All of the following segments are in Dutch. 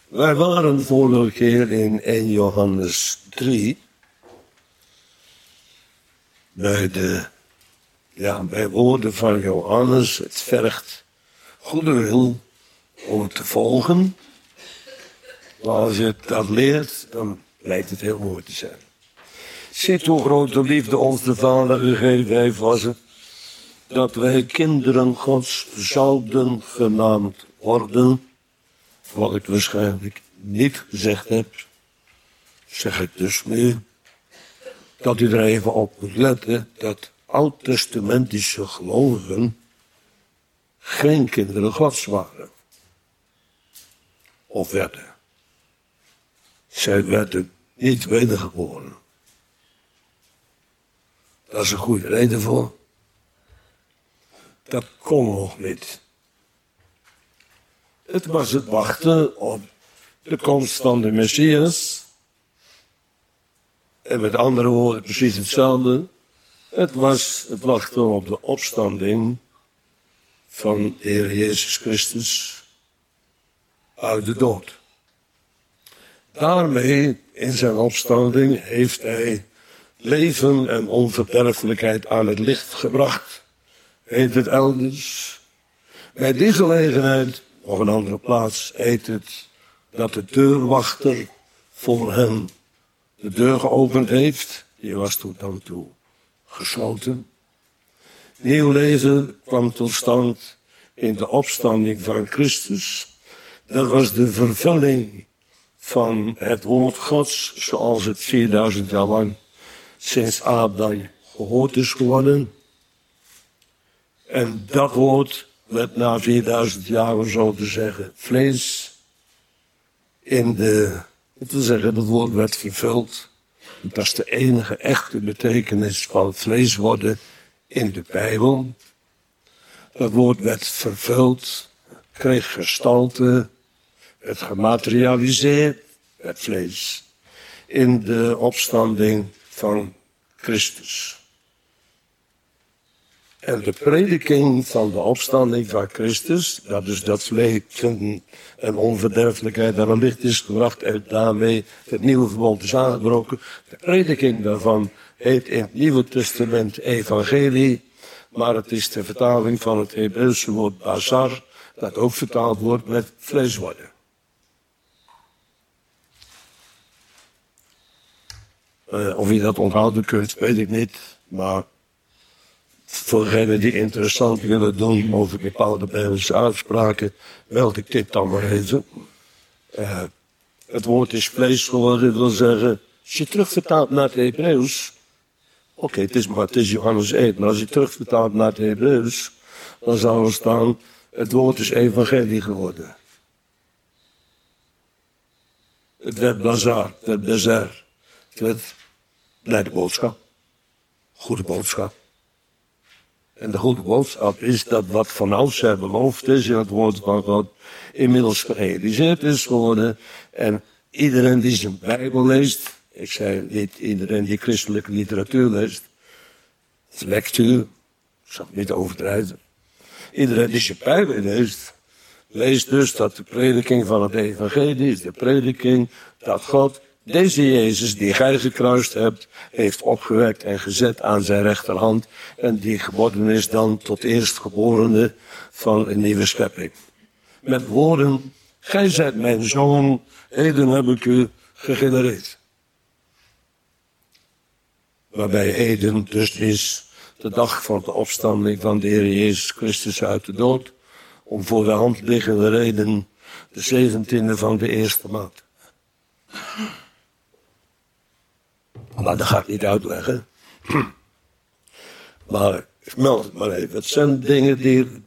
Wij waren vorige keer in 1 Johannes 3. Bij woorden van Johannes. Het vergt goede wil om het te volgen. Maar als je dat leert, dan lijkt het heel mooi te zijn. Ziet hoe grote liefde ons de Vader gegeven heeft, was het, dat wij kinderen Gods zouden genaamd worden. Wat ik waarschijnlijk niet gezegd heb, zeg ik dus nu, dat u er even op moet letten dat oud-testamentische gelovigen geen kinderen Gods waren. Of werden. Zij werden niet wedergeboren. Daar is een goede reden voor. Dat kon nog niet. Het was het wachten op de komst van de Messias. En met andere woorden precies hetzelfde. Het was het wachten op de opstanding van de Heer Jezus Christus uit de dood. Daarmee, in zijn opstanding, heeft hij leven en onverderfelijkheid aan het licht gebracht. Heet het elders. Bij die gelegenheid, op een andere plaats, heet het dat de deurwachter voor hem de deur geopend heeft. Die was tot dan toe gesloten. Nieuw leven kwam tot stand in de opstanding van Christus. Dat was de vervulling van het woord Gods, zoals het 4000 jaar lang sinds Adam gehoord is geworden. En dat woord werd na 4000 jaar, om zo te zeggen, vlees. Dat woord werd vervuld. Dat is de enige echte betekenis van vlees worden in de Bijbel. Dat woord werd vervuld, kreeg gestalte, werd gematerialiseerd, werd vlees. In de opstanding van Christus. En de prediking van de opstanding van Christus, dat is dat leven en onverderfelijkheid aan het licht is gebracht en daarmee het nieuwe verbond is aangebroken. De prediking daarvan heet in het Nieuwe Testament evangelie, maar het is de vertaling van het Hebreeuwse woord bazar, dat ook vertaald wordt met vlees worden. Of je dat onthouden kunt, weet ik niet, maar voor degenen die interessant willen doen over bepaalde Bijbelse uitspraken, meld ik dit dan maar even. Het woord is vlees geworden, dat wil zeggen, als je terugvertaalt naar het Hebreeuws, het is Johannes 1, maar als je terugvertaalt naar het Hebreeuws, dan zou er staan, het woord is evangelie geworden. Het werd bazar, het werd bezer, het werd blijde boodschap, goede boodschap. En de goede boodschap is dat wat van oudsher beloofd is in het woord van God inmiddels gerealiseerd is geworden. En iedereen die zijn Bijbel leest, ik zei niet iedereen die christelijke literatuur leest, het is lectuur, ik zal het niet overdrijven. Iedereen die zijn Bijbel leest, leest dus dat de prediking van het evangelie is de prediking dat God deze Jezus die gij gekruist hebt, heeft opgewekt en gezet aan zijn rechterhand. En die geworden is dan tot eerstgeborene van een nieuwe schepping. Met woorden, gij zijt mijn zoon, heden heb ik u gegenereerd. Waarbij heden dus is de dag van de opstanding van de Heer Jezus Christus uit de dood. Om voor de hand liggende reden de 17e van de eerste maand. Maar dat ga ik niet uitleggen. Maar ik meld het maar even. Het zijn dingen die,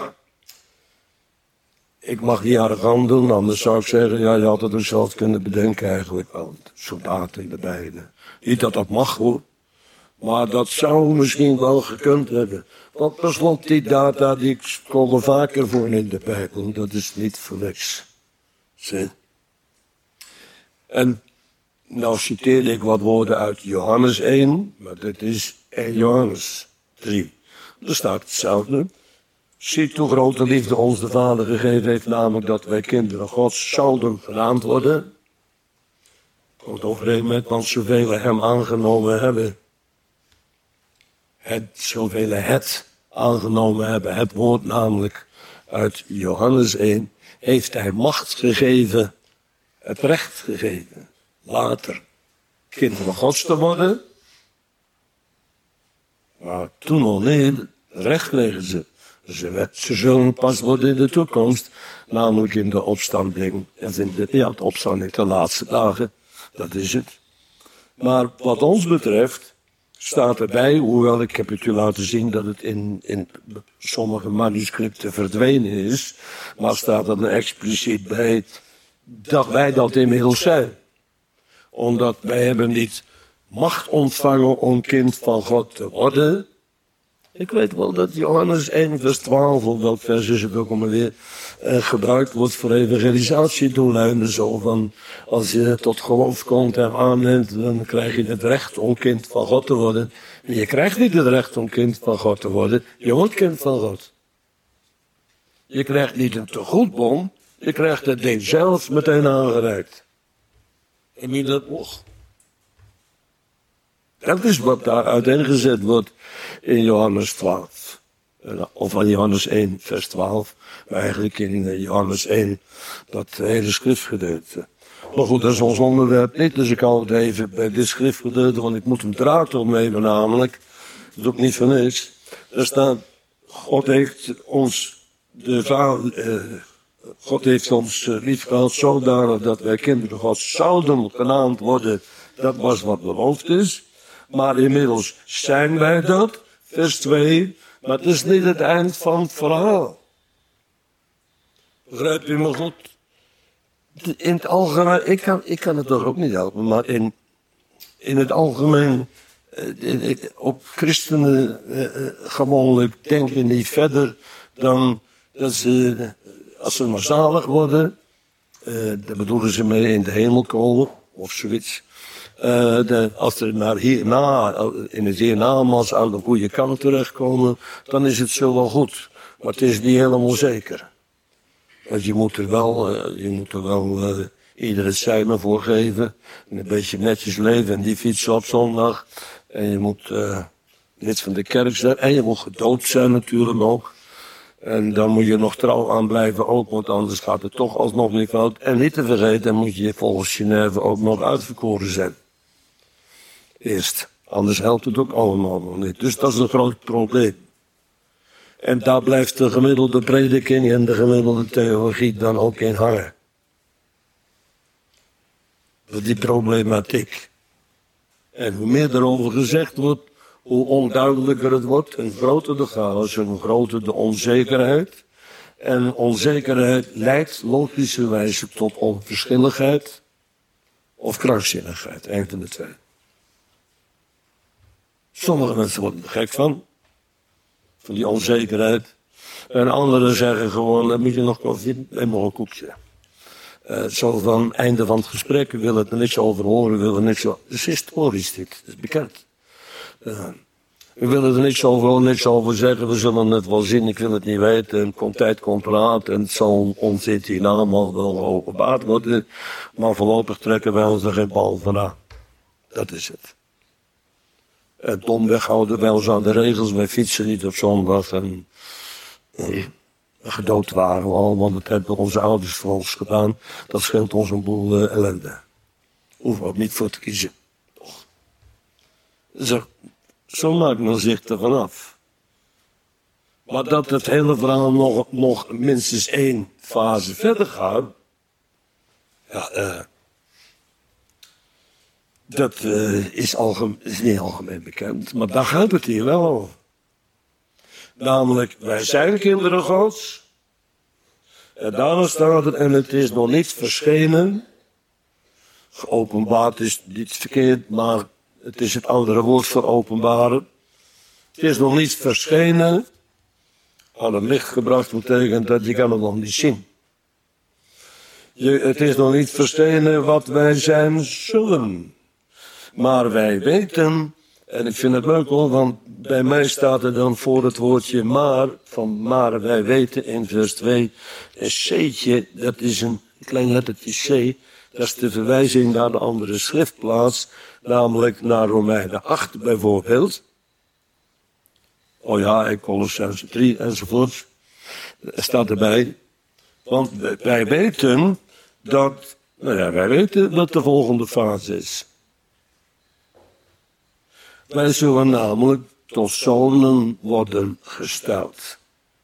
ik mag niet arrogant doen, anders zou ik zeggen, je had het er zelf kunnen bedenken eigenlijk wel. Soldaten erbij. Niet dat dat mag hoor. Maar dat zou misschien wel gekund hebben. Want tenslotte die data die komen vaker voor in de Bijbel. Dat is niet voor niks. Zie? En nou citeer ik wat woorden uit Johannes 1, maar dit is 1 Johannes 3. Er staat hetzelfde. Ziet hoe grote liefde ons de Vader gegeven heeft, namelijk dat wij kinderen Gods zouden genaamd worden. Komt overeen met, want zoveel hem aangenomen hebben. Zoveel het aangenomen hebben, het woord namelijk uit Johannes 1, heeft hij macht gegeven, het recht gegeven, later kinderen Gods te worden. Maar toen al niet, recht kregen ze. Ze zullen pas worden in de toekomst, namelijk in de opstanding, de opstanding de laatste dagen, dat is het. Maar wat ons betreft staat erbij, hoewel ik heb het u laten zien dat het in sommige manuscripten verdwenen is, maar staat er expliciet bij dat wij dat inmiddels zijn. Omdat wij hebben niet macht ontvangen om kind van God te worden. Ik weet wel dat Johannes 1 vers 12, of welk vers is het ook alweer, gebruikt wordt voor evangelisatiedoeleinden. Zo van, als je tot geloof komt en aanneemt, dan krijg je het recht om kind van God te worden. Maar je krijgt niet het recht om kind van God te worden, je wordt kind van God. Je krijgt niet een tegoedbon, je krijgt het ding zelf meteen aangereikt. En wie dat nog? Dat is wat daar uiteengezet wordt in Johannes 12. Of in Johannes 1, vers 12. Maar eigenlijk in Johannes 1, dat hele schriftgedeelte. Maar goed, dat is ons onderwerp niet. Dus ik hou het even bij dit schriftgedeelte, want ik moet hem draad opnemen namelijk. Dat is ook niet van niks. Er staat, God heeft ons lief gehad zodanig dat wij kinderen God zouden genaamd worden. Dat was wat beloofd is. Maar inmiddels zijn wij dat, vers 2, maar het is niet het eind van het verhaal. Begrijp je me goed? In het algemeen, ik kan het toch ook niet helpen, maar in het algemeen, op christenen gewoonlijk denken niet verder dan dat ze, als ze maar zalig worden, daar bedoelen ze mee in de hemel komen, of zoiets. Als er in het hiernamaals aan de goede kant terechtkomen, dan is het zo wel goed. Maar het is niet helemaal zeker. Want je moet er wel ieder het zijne voor geven. En een beetje netjes leven en die fietsen op zondag. En je moet lid van de kerk zijn. En je moet gedood zijn natuurlijk ook. En dan moet je nog trouw aan blijven ook, want anders gaat het toch alsnog niet fout. En niet te vergeten, moet je volgens Genève ook nog uitverkoren zijn. Eerst. Anders helpt het ook allemaal nog niet. Dus dat is een groot probleem. En daar blijft de gemiddelde prediking en de gemiddelde theologie dan ook in hangen. Die problematiek. En hoe meer erover gezegd wordt, hoe onduidelijker het wordt. En groter de chaos en hoe groter de onzekerheid. En onzekerheid leidt logischerwijze tot onverschilligheid of krankzinnigheid. Een van de twee. Sommige mensen worden er gek van die onzekerheid. En anderen zeggen gewoon, dan moet je nog koffie en nog een koekje. Zo van, einde van het gesprek, we willen er niks over horen, we willen niks over. Het is historisch dit, dat is bekend. We willen er niks over zeggen, we zullen het wel zien, ik wil het niet weten. En komt tijd, komt raad en het zal ons hier allemaal wel openbaard worden. Maar voorlopig trekken wij ons er geen bal van aan. Dat is het. En domweg houden wij ons aan de regels, wij fietsen niet op zondag en gedood waren we al, want dat hebben onze ouders voor ons gedaan. Dat scheelt ons een boel ellende. Hoeven we ook niet voor te kiezen. Toch. Zo maakt men zich er vanaf. Maar dat het hele verhaal nog minstens 1 fase verder gaat, ja, dat is niet algemeen bekend, maar daar gaat het hier wel over. Namelijk, wij zijn kinderen Gods. En daarna staat het, en het is nog niet verschenen. Geopenbaard is niet verkeerd, maar het is het andere woord voor openbaren. Het is nog niet verschenen. Aan het licht gebracht betekent dat je kan het nog niet zien. Het is nog niet verschenen wat wij zijn zullen. Maar wij weten En ik vind het leuk hoor, want bij mij staat er dan voor het woordje maar, van maar wij weten in vers 2, een C'tje, dat is een klein lettertje C, dat is de verwijzing naar de andere schriftplaats, namelijk naar Romeinen 8 bijvoorbeeld. Oh ja, en Colossenzen 3 enzovoort, staat erbij. Want wij weten dat, wij weten wat de volgende fase is. Wij zullen namelijk tot zonen worden gesteld.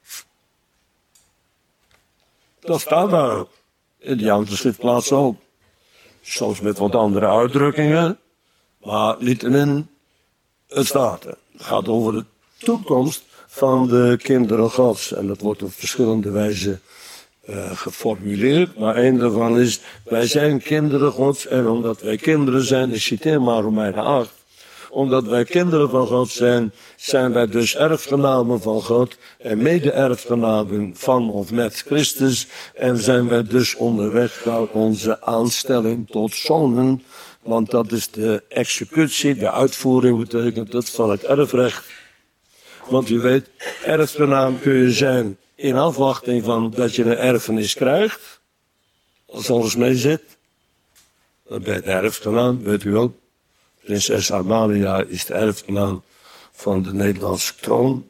Dat staat daar in de andere schriftplaats ook. Soms met wat andere uitdrukkingen, maar niettemin, het staat er. Het gaat over de toekomst van de kinderen Gods. En dat wordt op verschillende wijzen geformuleerd, maar één daarvan is, wij zijn kinderen Gods en omdat wij kinderen zijn, ik citeer maar Romeinen 8, omdat wij kinderen van God zijn, zijn wij dus erfgenamen van God en mede-erfgenamen van of met Christus en zijn wij dus onderweg naar onze aanstelling tot zonen, want dat is de executie, de uitvoering betekent het van het erfrecht. Want u weet, erfgenaam kun je zijn in afwachting van dat je een erfenis krijgt, als alles mee zit. Dan ben je de erfgenaam, weet u wel. Prinses Amalia is de erfgenaam van de Nederlandse troon.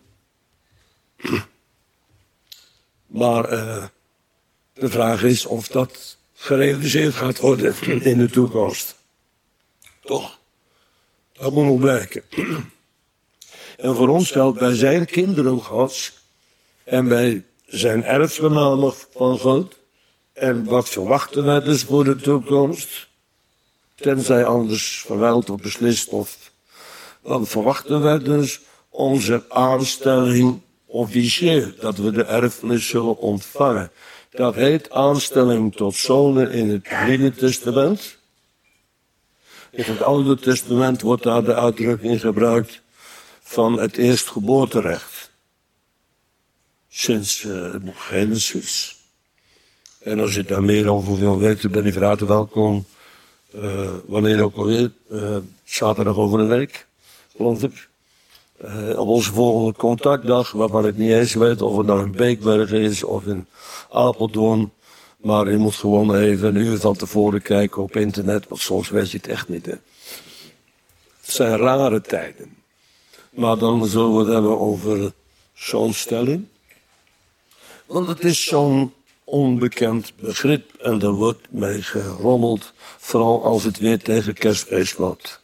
Maar de vraag is of dat gerealiseerd gaat worden in de toekomst. Toch? Dat moet nog blijken. En voor ons geldt, wij zijn kinderen Gods. En wij zijn erfgenamen van God. En wat verwachten wij dus voor de toekomst? Tenzij anders verwijld of beslist of... Dan verwachten wij dus onze aanstelling officieel. Dat we de erfenis zullen ontvangen. Dat heet aanstelling tot zonen in het Nieuwe Testament. In het Oude Testament wordt daar de uitdrukking gebruikt van het eerstgeboorterecht. Sinds Genesis. En als je daar meer over wil weten, ben je van harte welkom. Wanneer ook alweer. Zaterdag over een week, geloof ik. Op onze volgende contactdag, waarvan ik niet eens weet of het nou in Beekbergen is of in Apeldoorn. Maar je moet gewoon even een uur van tevoren kijken op internet, want soms weet je het echt niet. Hè. Het zijn rare tijden. Maar dan zullen we het hebben over zo'n stelling. Want het is zo'n onbekend begrip en er wordt mee gerommeld, vooral als het weer tegen kerstfeest loopt.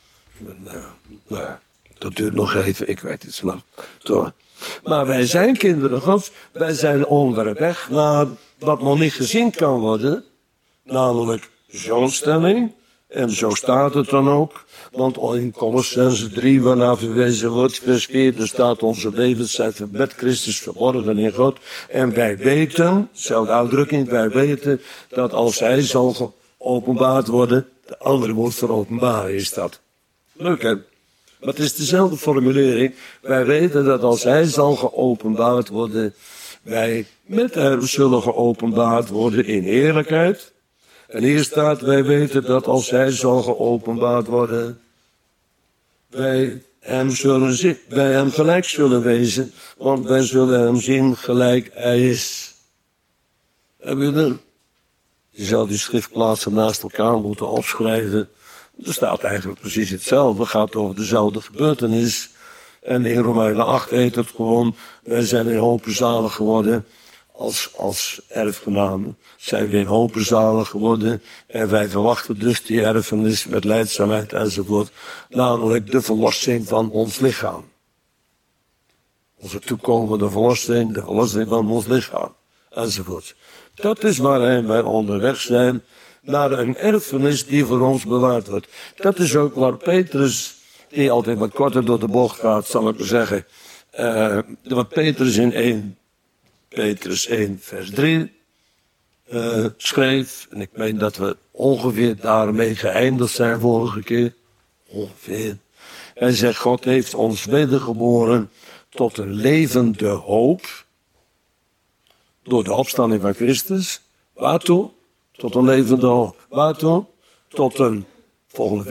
Dat duurt nog even, ik weet het nog. Toch. Maar wij zijn kinderen Gods, wij zijn onderweg naar wat nog niet gezien kan worden, namelijk zo'n stelling. En zo staat het dan ook, want in Colossenzen 3, waarna verwezen wordt, vers 4, er staat onze levens zijn met Christus verborgen in God. En wij weten, dezelfde uitdrukking, wij weten dat als hij zal geopenbaard worden, de andere woord voor openbaren is dat. Leuk hè? Maar het is dezelfde formulering. Wij weten dat als hij zal geopenbaard worden, wij met hem zullen geopenbaard worden in eerlijkheid. En hier staat, wij weten dat als hij zal geopenbaard worden, wij hem gelijk zullen wezen, want wij zullen hem zien gelijk hij is. Heb je dat? Je zou die schriftplaatsen naast elkaar moeten opschrijven. Er staat eigenlijk precies hetzelfde, het gaat over dezelfde gebeurtenis. En in Romeinen 8 heet het gewoon, wij zijn in hopen zalig geworden. Als erfgenamen zijn we in hopen zalig geworden. En wij verwachten dus die erfenis met lijdzaamheid enzovoort. Namelijk de verlossing van ons lichaam. Onze toekomende verlossing, de verlossing van ons lichaam. Enzovoort. Dat is waarheen wij onderweg zijn. Naar een erfenis die voor ons bewaard wordt. Dat is ook waar Petrus, die altijd wat korter door de bocht gaat, zal ik maar zeggen. Wat Petrus in Petrus 1 vers 3 schreef. En ik meen dat we ongeveer daarmee geëindigd zijn vorige keer. Ongeveer. Hij zegt, God heeft ons wedergeboren tot een levende hoop. Door de opstanding van Christus. Waartoe? Tot een levende hoop. Waartoe? Tot een, volgende vers,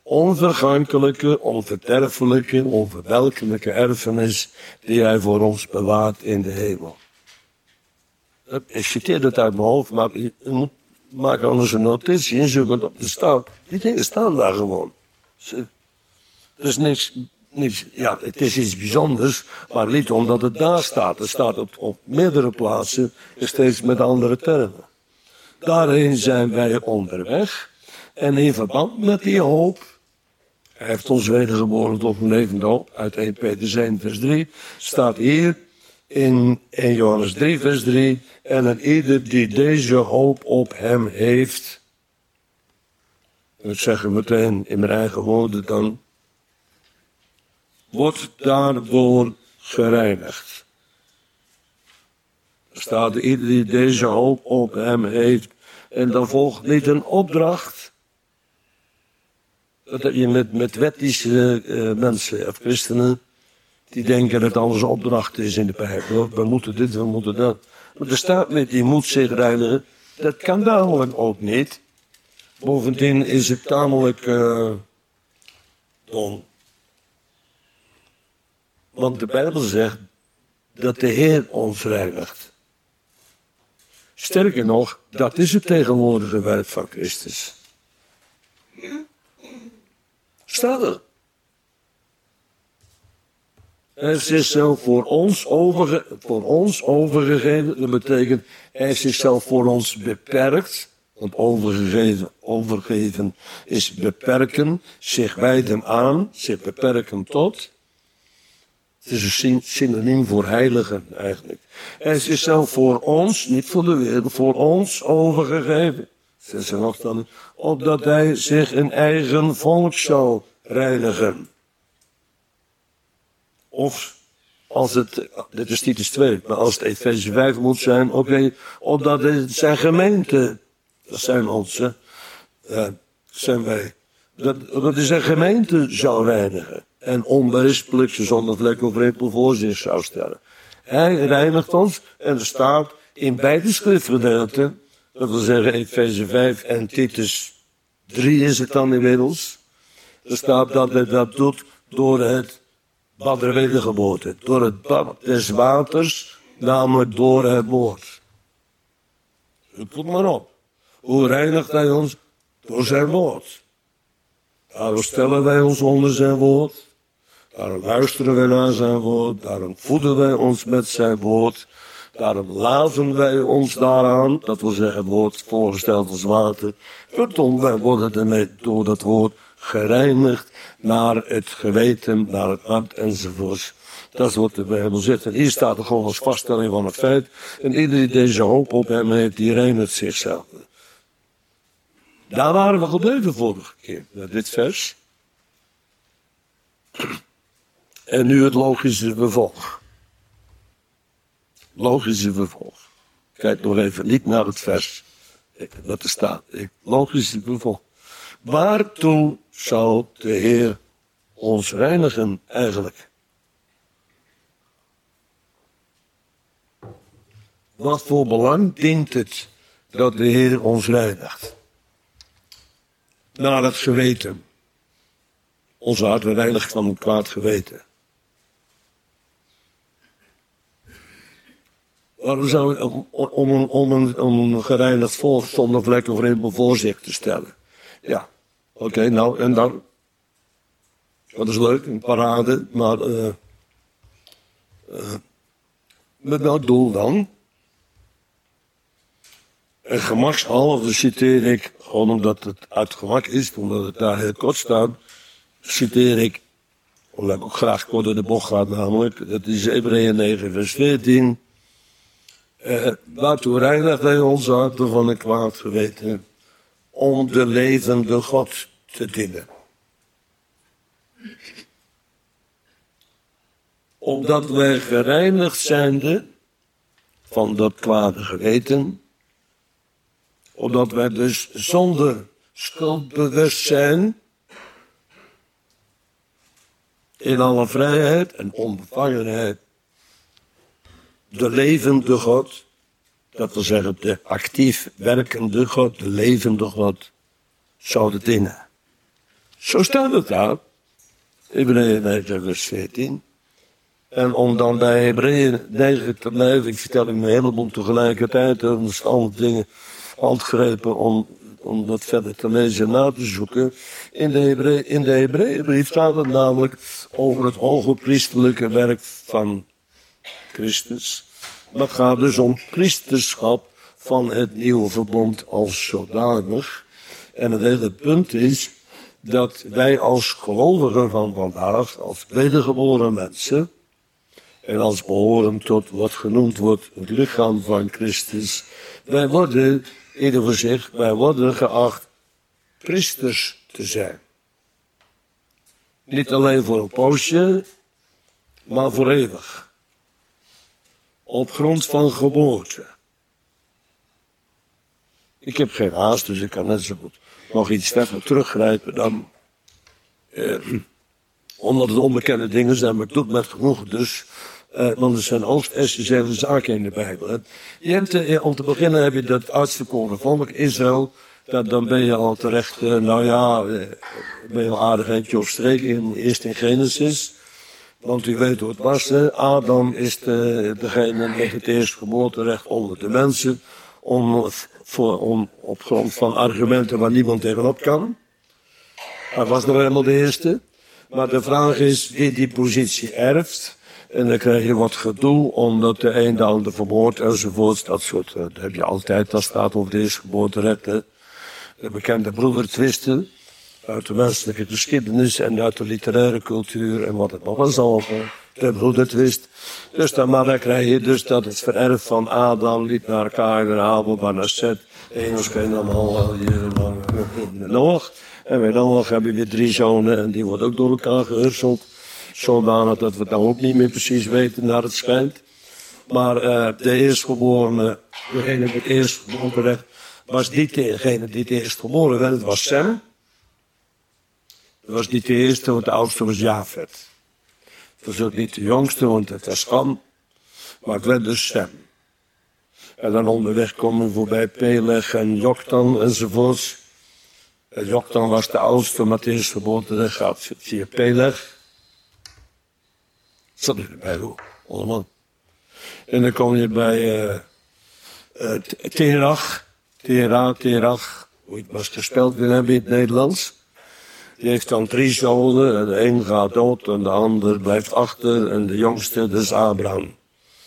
onvergankelijke, onverderfelijke, onverwelkelijke erfenis die hij voor ons bewaart in de hemel. Ik citeer het uit mijn hoofd, maar je moet maken anders een notitie en zoeken op de staat. Die dingen staan daar gewoon. Er is niks, ja, het is iets bijzonders, maar niet omdat het daar staat. Het staat op meerdere plaatsen, steeds met andere termen. Daarheen zijn wij onderweg. En in verband met die hoop, hij heeft ons wedergeboren tot een levende hoop, uit 1 Petrus 1 vers 3, staat hier in 1 Johannes 3 vers 3, en een ieder die deze hoop op hem heeft, ik zeg het meteen in mijn eigen woorden dan, wordt daardoor gereinigd. Er staat ieder die deze hoop op hem heeft, en dan volgt niet een opdracht, dat je met wettische mensen of christenen, die denken dat alles opdracht is in de Bijbel. We moeten dit, we moeten dat. Maar er staat niet, je moet zich reinigen. Dat kan namelijk ook niet. Bovendien is het tamelijk dom. Want de Bijbel zegt dat de Heer ons reinigt. Sterker nog, dat is het tegenwoordige werk van Christus. Staat er. Hij heeft zichzelf voor ons overgegeven. Dat betekent, hij heeft zichzelf voor ons beperkt. Want overgeven is beperken, zich wijden aan, zich beperken tot. Het is een synoniem voor heiligen eigenlijk. Hij heeft zichzelf voor ons, niet voor de wereld, voor ons overgegeven. Zegt ze nog dan, opdat hij zich een eigen volk zou reinigen. Of, als het, dit is Titus 2, maar als het Efeze 5 moet zijn, oké, opdat het zijn gemeente, dat zijn onze, zijn wij, dat is een gemeente zou reinigen. En onberispelijk, zonder vlek of rimpel voor zich zou stellen. Hij reinigt ons, en er staat in beide schriftgedeelten, dat wil zeggen Efeze 5 en Titus 3 is het dan inmiddels. Er staat dat hij dat doet door het bad der wedergeboorte. Door het bad des waters, namelijk door het woord. Zoek maar op. Hoe reinigt hij ons? Door zijn woord. Daarom stellen wij ons onder zijn woord. Daarom luisteren wij naar zijn woord. Daarom voeden wij ons met zijn woord. Daarom laven wij ons daaraan. Dat wil zeggen het woord voorgesteld als water. Kortom, wij worden ermee door dat woord gereinigd naar het geweten, naar het hart enzovoorts. Dat is wat de Bijbel zegt. En hier staat er gewoon als vaststelling van het feit. En ieder die deze hoop op hem heeft, die reinigt zichzelf. Daar waren we gebleven vorige keer, bij dit vers. En nu het logische vervolg. Logische vervolg. Kijk nog even niet naar het vers. Wat er staat. Logische vervolg. Waartoe zou de Heer ons reinigen eigenlijk? Wat voor belang dient het dat de Heer ons reinigt? Naar het geweten. Onze hart reinigt van een kwaad geweten. Waarom zou om een gereinigd volk zonder vlek of rimpel voor zich te stellen? Ja, oké, nou en dan. Dat is leuk, een parade, maar met welk doel dan? En gemakshalve citeer ik, gewoon omdat het uit gemak is, omdat het daar heel kort staat, citeer ik, omdat ik ook graag kort door de bocht ga namelijk, dat is Hebreeën 9 vers 14. Waartoe reinigt hij onze harten van een kwaad geweten, om de levende God te dienen. Opdat wij gereinigd zijnde van dat kwade geweten, opdat wij dus zonder schuldbewustzijn in alle vrijheid en onbevangenheid de levende God, dat wil zeggen de actief werkende God, de levende God, zouden dienen. Zo staat het daar. Hebreeën 9 vers 14. En om dan bij Hebreeën 9 te blijven, ik vertel hem een heleboel tegelijkertijd, er zijn alle dingen handgrepen om dat verder te lezen en na te zoeken. In de Hebreeënbrief staat het namelijk over het hoge priesterlijke werk van Christus. Dat gaat dus om priesterschap van het nieuwe verbond als zodanig. En het hele punt is dat wij als gelovigen van vandaag, als wedergeboren mensen, en als behoren tot wat genoemd wordt het lichaam van Christus, wij worden, ieder voor zich, wij worden geacht priesters te zijn. Niet alleen voor een poosje, maar voor eeuwig. Op grond van geboorte. Ik heb geen haast, dus ik kan net zo goed nog iets verder teruggrijpen dan. Omdat het onbekende dingen zijn, maar het doet met genoeg dus. Want er zijn hoogst essentiële zaken in de Bijbel. Je hebt, om te beginnen heb je dat uitverkoren volk Israël. Dan ben je al terecht, ben je al aardig eentje op streek, eerst in Genesis. Want u weet hoe het was, hè? Adam is degene met het eerste geboorterecht onder de mensen. Op grond van argumenten waar niemand tegenop kan. Hij was nog helemaal de eerste. Maar de vraag is wie die positie erft. En dan krijg je wat gedoe, omdat de een de ander vermoordt enzovoort. Dat soort, dat heb je altijd, dat staat over de eerste geboorterecht. De bekende broedertwisten uit de menselijke geschiedenis en uit de literaire cultuur en wat het nog was allemaal. De broedertwist. Dus dan krijg je dus dat het vererf van Adam liep naar Kain en Abel, maar naar Seth. Enos ken allemaal Noach. En bij Noach hebben we weer 3 zonen en die worden ook door elkaar gehurseld. Zodanig dat we het dan ook niet meer precies weten naar het schijnt. Maar de eerstgeborene, degene met het eerstgeboorterecht, was niet degene die het eerst geboren werd, het was Sem. Dat was niet de eerste, want de oudste was Jafet. Het was ook niet de jongste, want het was Ham. Maar het werd dus Sem. En dan onderweg komen we voorbij Peleg en Joktan enzovoorts. Joktan was de oudste, maar het eerstgeboorterecht gaat via Peleg. Dat is erbij hoor, allemaal. En dan kom je bij Terach, hoe het was gespeld willen hebben in het Nederlands. Die heeft dan 3 zonen, en de een gaat dood en de ander blijft achter en de jongste, dat is Abraham.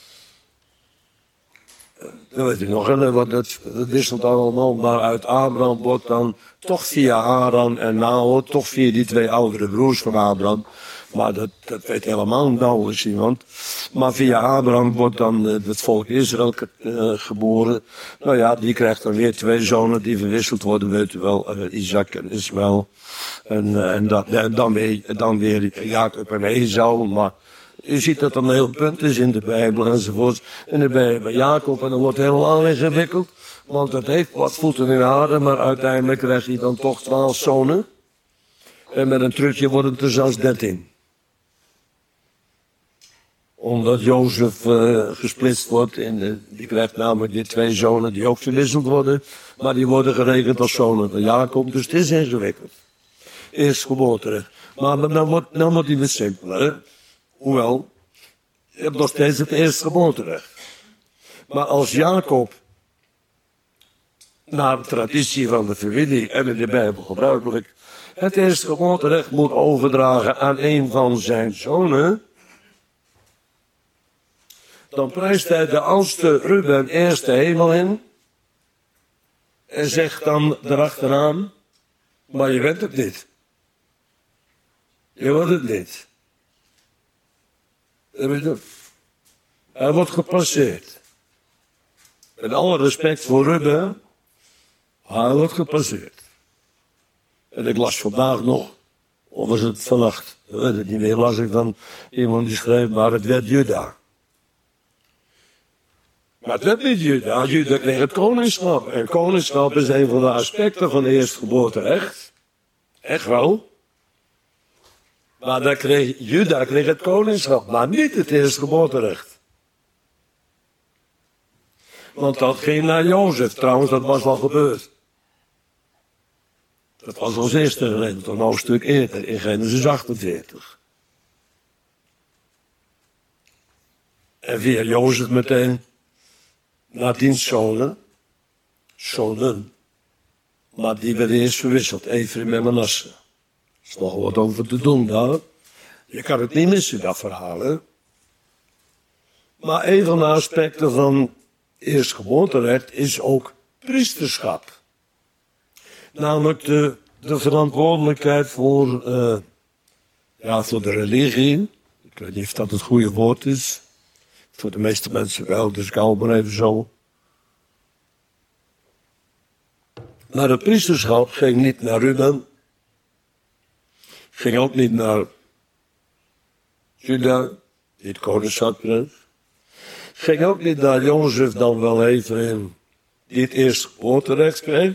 Dat weet ik nog, hè, want dat wisselt allemaal, maar uit Abraham wordt dan toch via Haran en Nahor, toch via die 2 oudere broers van Abraham. Maar dat weet helemaal nauwelijks iemand. Maar via Abraham wordt dan het volk Israël geboren. Nou ja, die krijgt dan weer 2 zonen die verwisseld worden, weet u wel, Isaac en Ismaël. En dan weer Jacob en Esau. Maar u ziet dat er een heel punt is in de Bijbel enzovoort. En dan ben je bij Jacob en dan wordt het helemaal ingewikkeld. Want het heeft wat voeten in aarde, maar uiteindelijk krijgt hij dan toch 12 zonen. En met een trucje wordt het er zelfs 13. Omdat Jozef gesplitst wordt, die krijgt namelijk die 2 zonen die ook verwisseld worden. Maar die worden gerekend als zonen van Jacob, dus het is ingewikkeld. Eerstgeboorterecht. Maar dan wordt die wat simpeler. Hè? Hoewel, je hebt nog steeds het eerstgeboorterecht. Maar als Jacob, naar de traditie van de familie en in de Bijbel gebruikelijk, het eerstgeboorterecht moet overdragen aan een van zijn zonen, dan prijst hij de oudste Ruben eerst de hemel in en zegt dan erachteraan, maar je bent het niet. Je wordt het niet. Hij wordt gepasseerd. Met alle respect voor Ruben, hij wordt gepasseerd. En ik las vandaag nog, of was het vannacht, ik weet het niet meer, las ik van iemand die schreef, maar het werd Juda. Maar het werd niet Juda, Juda kreeg het koningschap. En koningschap is een van de aspecten van eerstgeboorterecht. Echt wel. Maar Juda kreeg het koningschap, maar niet het eerstgeboorterecht. Want dat ging naar Jozef, trouwens, dat was al gebeurd. Dat was als eerste geregeld, een hoofdstuk eerder, in Genesis 48. En via Jozef meteen naar dienstzonen, zonen. Maar die werden eerst verwisseld, Efraim en Manasse. Er is nog wat over te doen daar. Je kan het niet missen, dat verhaal, hè. Maar een van de aspecten van eerstgeboorterecht is ook priesterschap. Namelijk de verantwoordelijkheid voor de religie. Ik weet niet of dat het goede woord is. Voor de meeste mensen wel, dus ik hou maar even zo. Maar het priesterschap ging niet naar Ruben. Ging ook niet naar Juda, die het koningschap kreeg. Ging ook niet naar Jozef, dan wel Efraim, die het eerstgeboorterecht kreeg.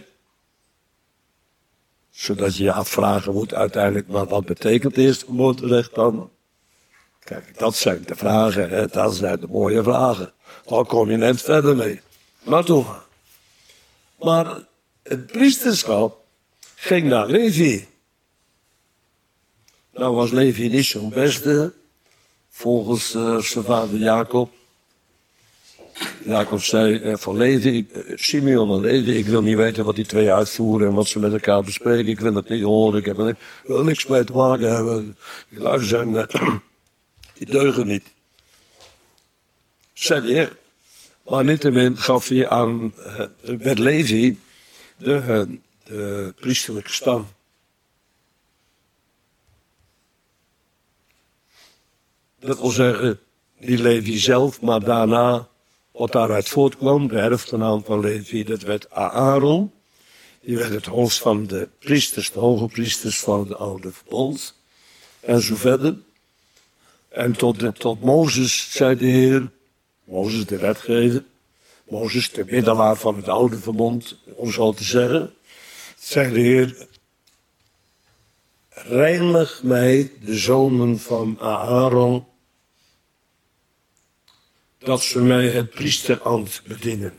Zodat je je afvragen moet uiteindelijk, maar wat betekent eerstgeboorterecht dan? Kijk, dat zijn de vragen, hè? Dat zijn de mooie vragen. Daar kom je net verder mee. Maar toch. Maar het priesterschap ging naar Levi. Nou was Levi niet zo'n beste, volgens zijn vader Jacob. Jacob zei van Levi, Simeon en Levi, ik wil niet weten wat die twee uitvoeren en wat ze met elkaar bespreken. Ik wil het niet horen, ik wil niks mee te maken hebben. Die lui zijn, die deugen niet. Zei de Heer. Maar niettemin gaf hij aan, met Levi, de priesterlijke stam. Dat wil zeggen, die Levi zelf, maar daarna, wat daaruit voortkwam, de erfgenaam van Levi, dat werd Aaron. Die werd het hoofd van de priesters, de hoge priesters van de oude verbond. En zo verder. En tot Mozes zei de Heer, Mozes de wetgever, Mozes de middelaar van het oude verbond, om zo te zeggen, zei de Heer, reinig mij de zonen van Aaron, dat ze mij het priesterambt bedienen.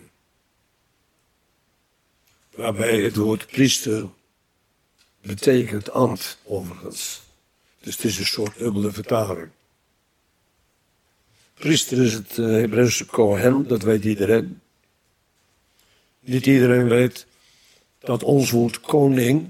Waarbij het woord priester betekent ambt, overigens. Dus het is een soort dubbele vertaling. Priester is het Hebreeuwse Kohen, dat weet iedereen. Niet iedereen weet dat ons woord koning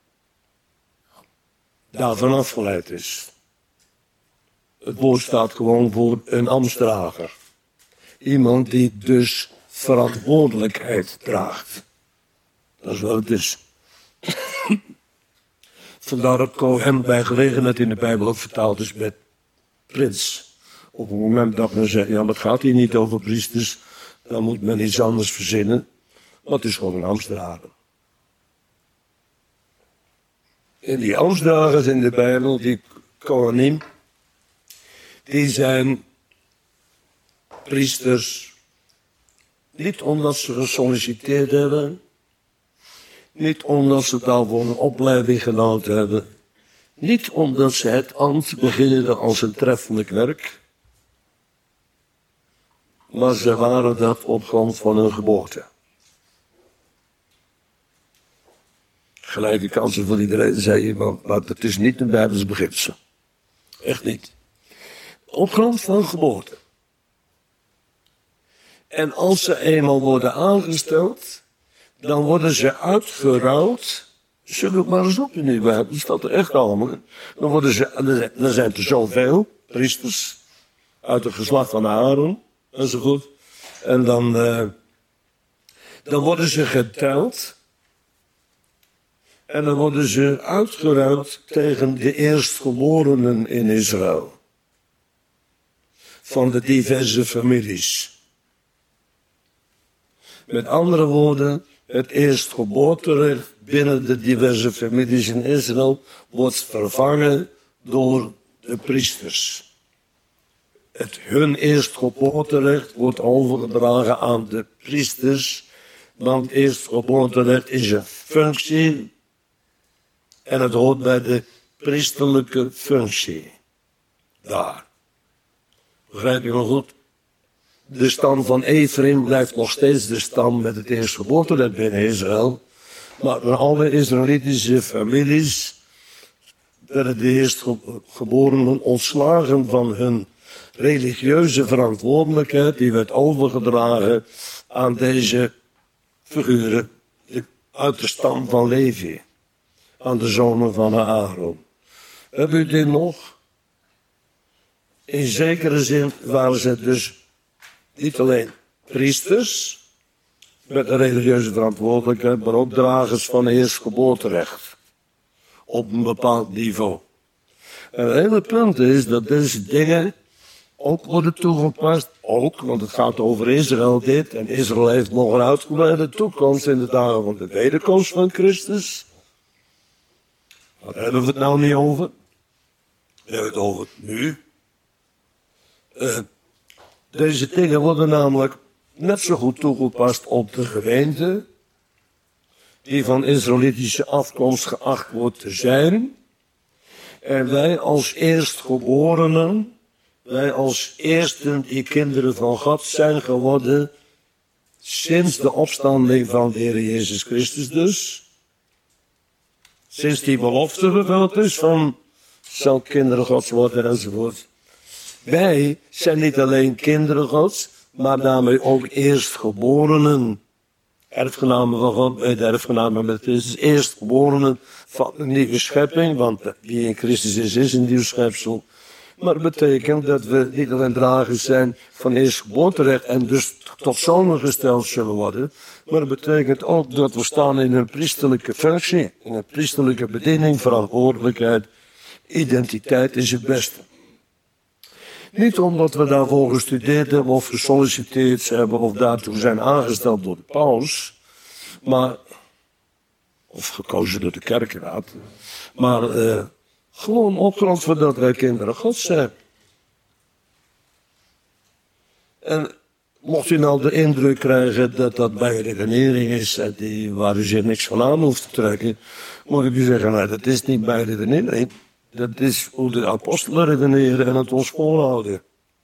daarvan afgeleid is. Het woord staat gewoon voor een ambtsdrager. Iemand die dus verantwoordelijkheid draagt. Dat is wat het is. Vandaar dat Kohen bij gelegenheid in de Bijbel ook vertaald is met prins. Op het moment dat men zegt, ja, dat gaat hier niet over priesters, dan moet men iets anders verzinnen. Maar het is gewoon een ambtsdrager. En die ambtsdragers in de Bijbel, die kohanim, die zijn priesters niet omdat ze gesolliciteerd hebben, niet omdat ze daarvoor een opleiding genoten hebben, niet omdat ze het ambt beginnen als een treffelijk werk, maar ze waren dat op grond van hun geboorte. Gelijke kansen voor iedereen, zei iemand, maar het is niet een Bijbels beginsel. Echt niet. Op grond van geboorte. En als ze eenmaal worden aangesteld, dan worden ze uitgeruild. Zoek het maar eens op in die Bijbel, dat staat er echt allemaal. Dan zijn er zoveel priesters uit het geslacht van Aaron, enzovoort. En dan worden ze geteld. En dan worden ze uitgeruild tegen de eerstgeborenen in Israël. Van de diverse families. Met andere woorden, het eerstgeboorterecht binnen de diverse families in Israël wordt vervangen door de priesters. Hun eerstgeboorterecht wordt overgedragen aan de priesters, want eerstgeboorterecht is een functie en het hoort bij de priesterlijke functie. Daar. Begrijp je wel goed? De stam van Efraim blijft nog steeds de stam met het eerstgeboorterecht binnen Israël. Maar van alle Israëlitische families werden de eerstgeborenen ontslagen van hun religieuze verantwoordelijkheid. Die werd overgedragen aan deze figuren uit de stam van Levi. Aan de zonen van Aaron. Heb u dit nog? In zekere zin waren ze dus niet alleen priesters met een religieuze verantwoordelijkheid, maar ook dragers van eerstgeboorterecht op een bepaald niveau. En het hele punt is dat deze dingen ook worden toegepast, ook, want het gaat over Israël dit, en Israël heeft nog een uitgebreide toekomst in de dagen van de wederkomst van Christus. Daar hebben we het nou niet over. We hebben het over nu. Deze dingen worden namelijk net zo goed toegepast op de gemeente, die van Israëlitische afkomst geacht wordt te zijn. En wij als eerstgeborenen, wij als eersten die kinderen van God zijn geworden, sinds de opstanding van de Heer Jezus Christus dus. Sinds die belofte vervuld is van, zal kinderen Gods worden enzovoort. Wij zijn niet alleen kinderen Gods, maar daarmee ook eerstgeborenen. Erfgenamen van God, de erfgenamen met Christus, eerstgeborenen van een nieuwe schepping, want wie in Christus is een nieuw schepsel. Maar het betekent dat we niet alleen dragers zijn van eerstgeboorterecht en dus tot zonen gesteld zullen worden, maar het betekent ook dat we staan in een priesterlijke functie, in een priesterlijke bediening, verantwoordelijkheid, identiteit is het beste. Niet omdat we daarvoor gestudeerd hebben of gesolliciteerd hebben of daartoe zijn aangesteld door de paus, maar, of gekozen door de kerkraad, maar gewoon op grond van dat wij kinderen Gods zijn. En mocht u nou de indruk krijgen dat dat bij redenering is waar u zich niks van aan hoeft te trekken, moet ik u zeggen, nou, dat is niet bij redenering. Dat is hoe de apostelen redeneren en het ons voorhouden.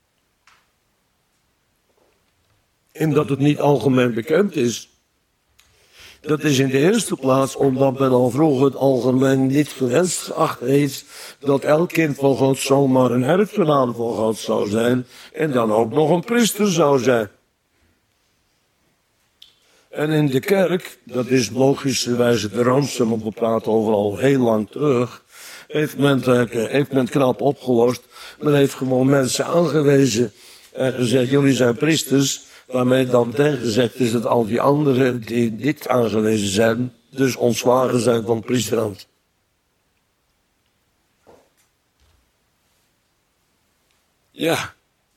En dat het niet algemeen bekend is. Dat is in de eerste plaats omdat men al vroeger het algemeen niet gewenst geacht heeft dat elk kind van God zomaar een erfgenaam van God zou zijn en dan ook nog een priester zou zijn. En in de kerk, dat is logischerwijze de ransom, want we praten over al heel lang terug, heeft men knap opgelost. Men heeft gewoon mensen aangewezen en gezegd, jullie zijn priesters, waarmee dan gezegd is dat al die anderen die niet aangewezen zijn, dus ontslagen zijn van priesterhand. Ja,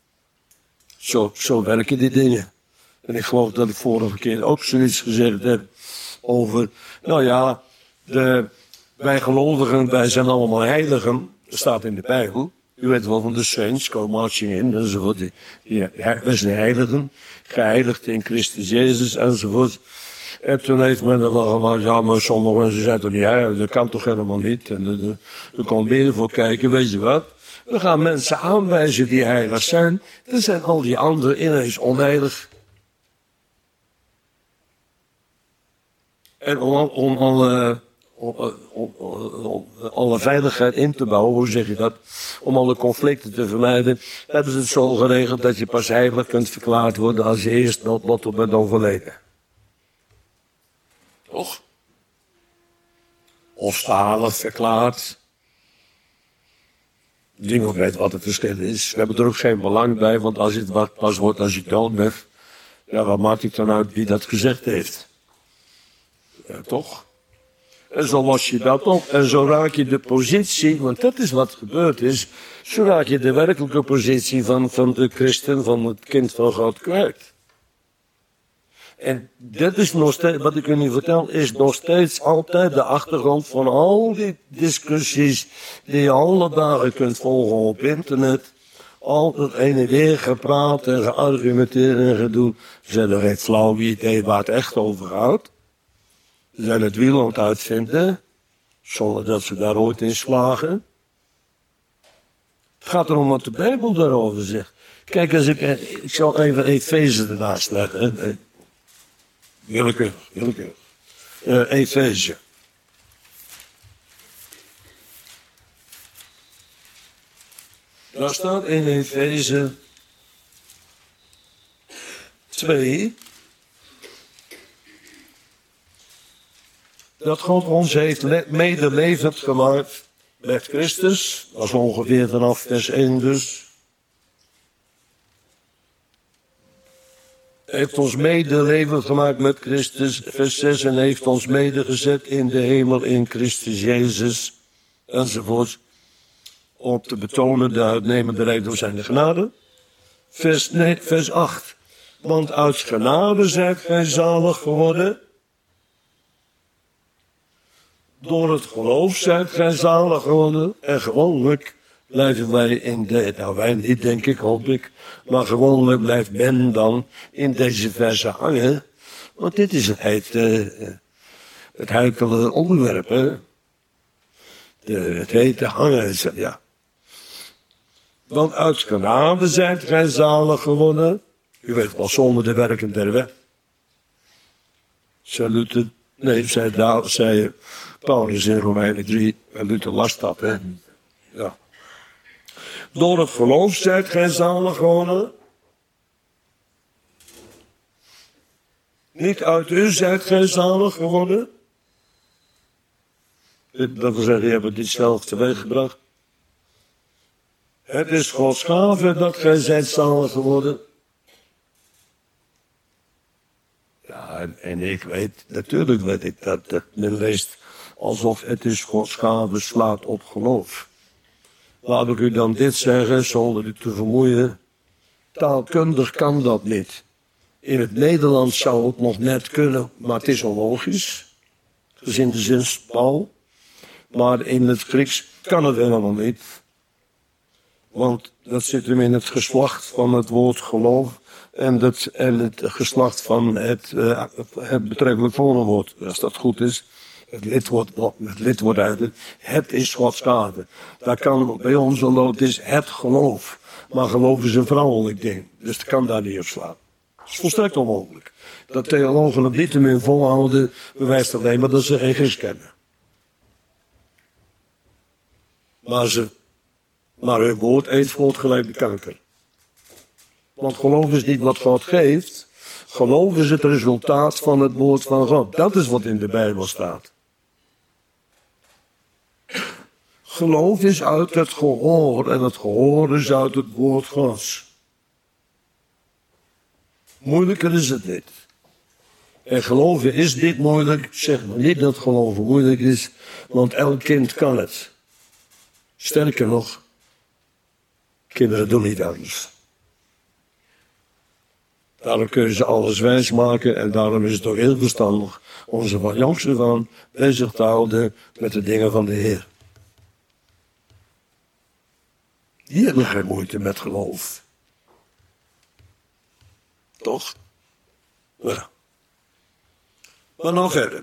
zo werken die dingen. En ik geloof dat ik vorige keer ook zoiets gezegd heb over, nou ja, wij gelovigen, wij zijn allemaal heiligen. Dat staat in de Bijbel. U weet wel van de saints, go marching in, enzovoort. Wij zijn heiligen, geheiligd in Christus Jezus, enzovoort. En toen heeft men er wel gemaakt, ja, maar sommige mensen zijn toch niet heilig, dat kan toch helemaal niet. En er komt meer voor kijken, weet je wat. We gaan mensen aanwijzen die heilig zijn, dan zijn al die anderen ineens onheilig. En om alle veiligheid in te bouwen, hoe zeg je dat? Om alle conflicten te vermijden, hebben ze het zo geregeld dat je pas heilig kunt verklaard worden als je eerst noodlottig bent overleden. Toch? Of zalig verklaard. Niemand weet wat het verschil is. We hebben er ook geen belang bij, want als het pas wordt als je dood bent, ja, wat maakt het dan uit wie dat gezegd heeft? Ja, toch? En zo los je dat op en zo raak je de positie, want dat is wat gebeurd is, zo raak je de werkelijke positie van de christen, van het kind van God kwijt. En dat is nog steeds, wat ik u nu vertel, is nog steeds altijd de achtergrond van al die discussies die je alle dagen kunt volgen op internet. Al dat ene weer gepraat en geargumenteerd en gedoe. Ze hebben geen flauw idee waar het echt over gaat. Ze zijn het wiel aan het uitvinden, zonder dat ze daar ooit in slagen. Het gaat erom wat de Bijbel daarover zegt. Kijk, als ik zal even Efeze ernaast leggen. Willekeurig. Efeze. Daar staat in Efeze 2 dat God ons heeft medelevend gemaakt met Christus. Dat is ongeveer vanaf vers 1 dus. Heeft ons medelevend gemaakt met Christus, vers 6, en heeft ons medegezet in de hemel in Christus Jezus, enzovoort. Om te betonen de uitnemende rijkdom zijn de genade. Vers 8. Want uit genade zijt gij zalig geworden. Door het geloof zijt gij zalig geworden. En gewoonlijk blijven wij in de, nou wij niet denk ik, hoop ik. Maar gewoonlijk blijft men dan in deze verse hangen. Want dit is het heikele onderwerp. Hè? Het hete hangen, ja. Want uit genade zijt gij zalig geworden. U weet wel, zonder de werken der wet. Zei Paulus in Romeinen 3. En Luther las dat, hè. Ja. Door het geloof zijt gij zalig geworden. Niet uit u zijt gij zalig geworden. Dat wil zeggen, je hebt het niet zelf teweeggebracht. Het is Gods gave dat gij zijt zalig geworden. Ja, en ik weet, natuurlijk weet ik dat men leest alsof het is Gods gave slaat op geloof. Laat ik u dan dit zeggen, zonder u te vermoeien. Taalkundig kan dat niet. In het Nederlands zou het nog net kunnen, maar het is onlogisch. Gezien de zinsbouw. Maar in het Grieks kan het helemaal niet. Want dat zit hem in het geslacht van het woord geloof. En het geslacht van het betrekkelijk voornaamwoord. Als dat goed is. Het lidwoord uit. Het is Gods gave. Daar kan bij ons, omdat het is het geloof. Maar geloof is een vrouwelijk ding. Dus het kan daar niet op slaan. Het is volstrekt onmogelijk. Dat theologen het niettemin volhouden, bewijst alleen maar dat ze geen Grieks kennen. Maar hun woord eet voort gelijk de kanker. Want geloof is niet wat God geeft. Geloof is het resultaat van het woord van God. Dat is wat in de Bijbel staat. Geloof is uit het gehoor en het gehoor is uit het woord Gods. Moeilijker is het niet. En geloven is niet moeilijk. Zeg maar niet dat geloven moeilijk is, want elk kind kan het. Sterker nog, kinderen doen niet anders. Daarom kun je ze alles wijs maken en daarom is het ook heel verstandig om ze van jongs af aan bezig te houden met de dingen van de Heer. Die hebben geen moeite met geloof. Toch? Ja. Maar nog verder.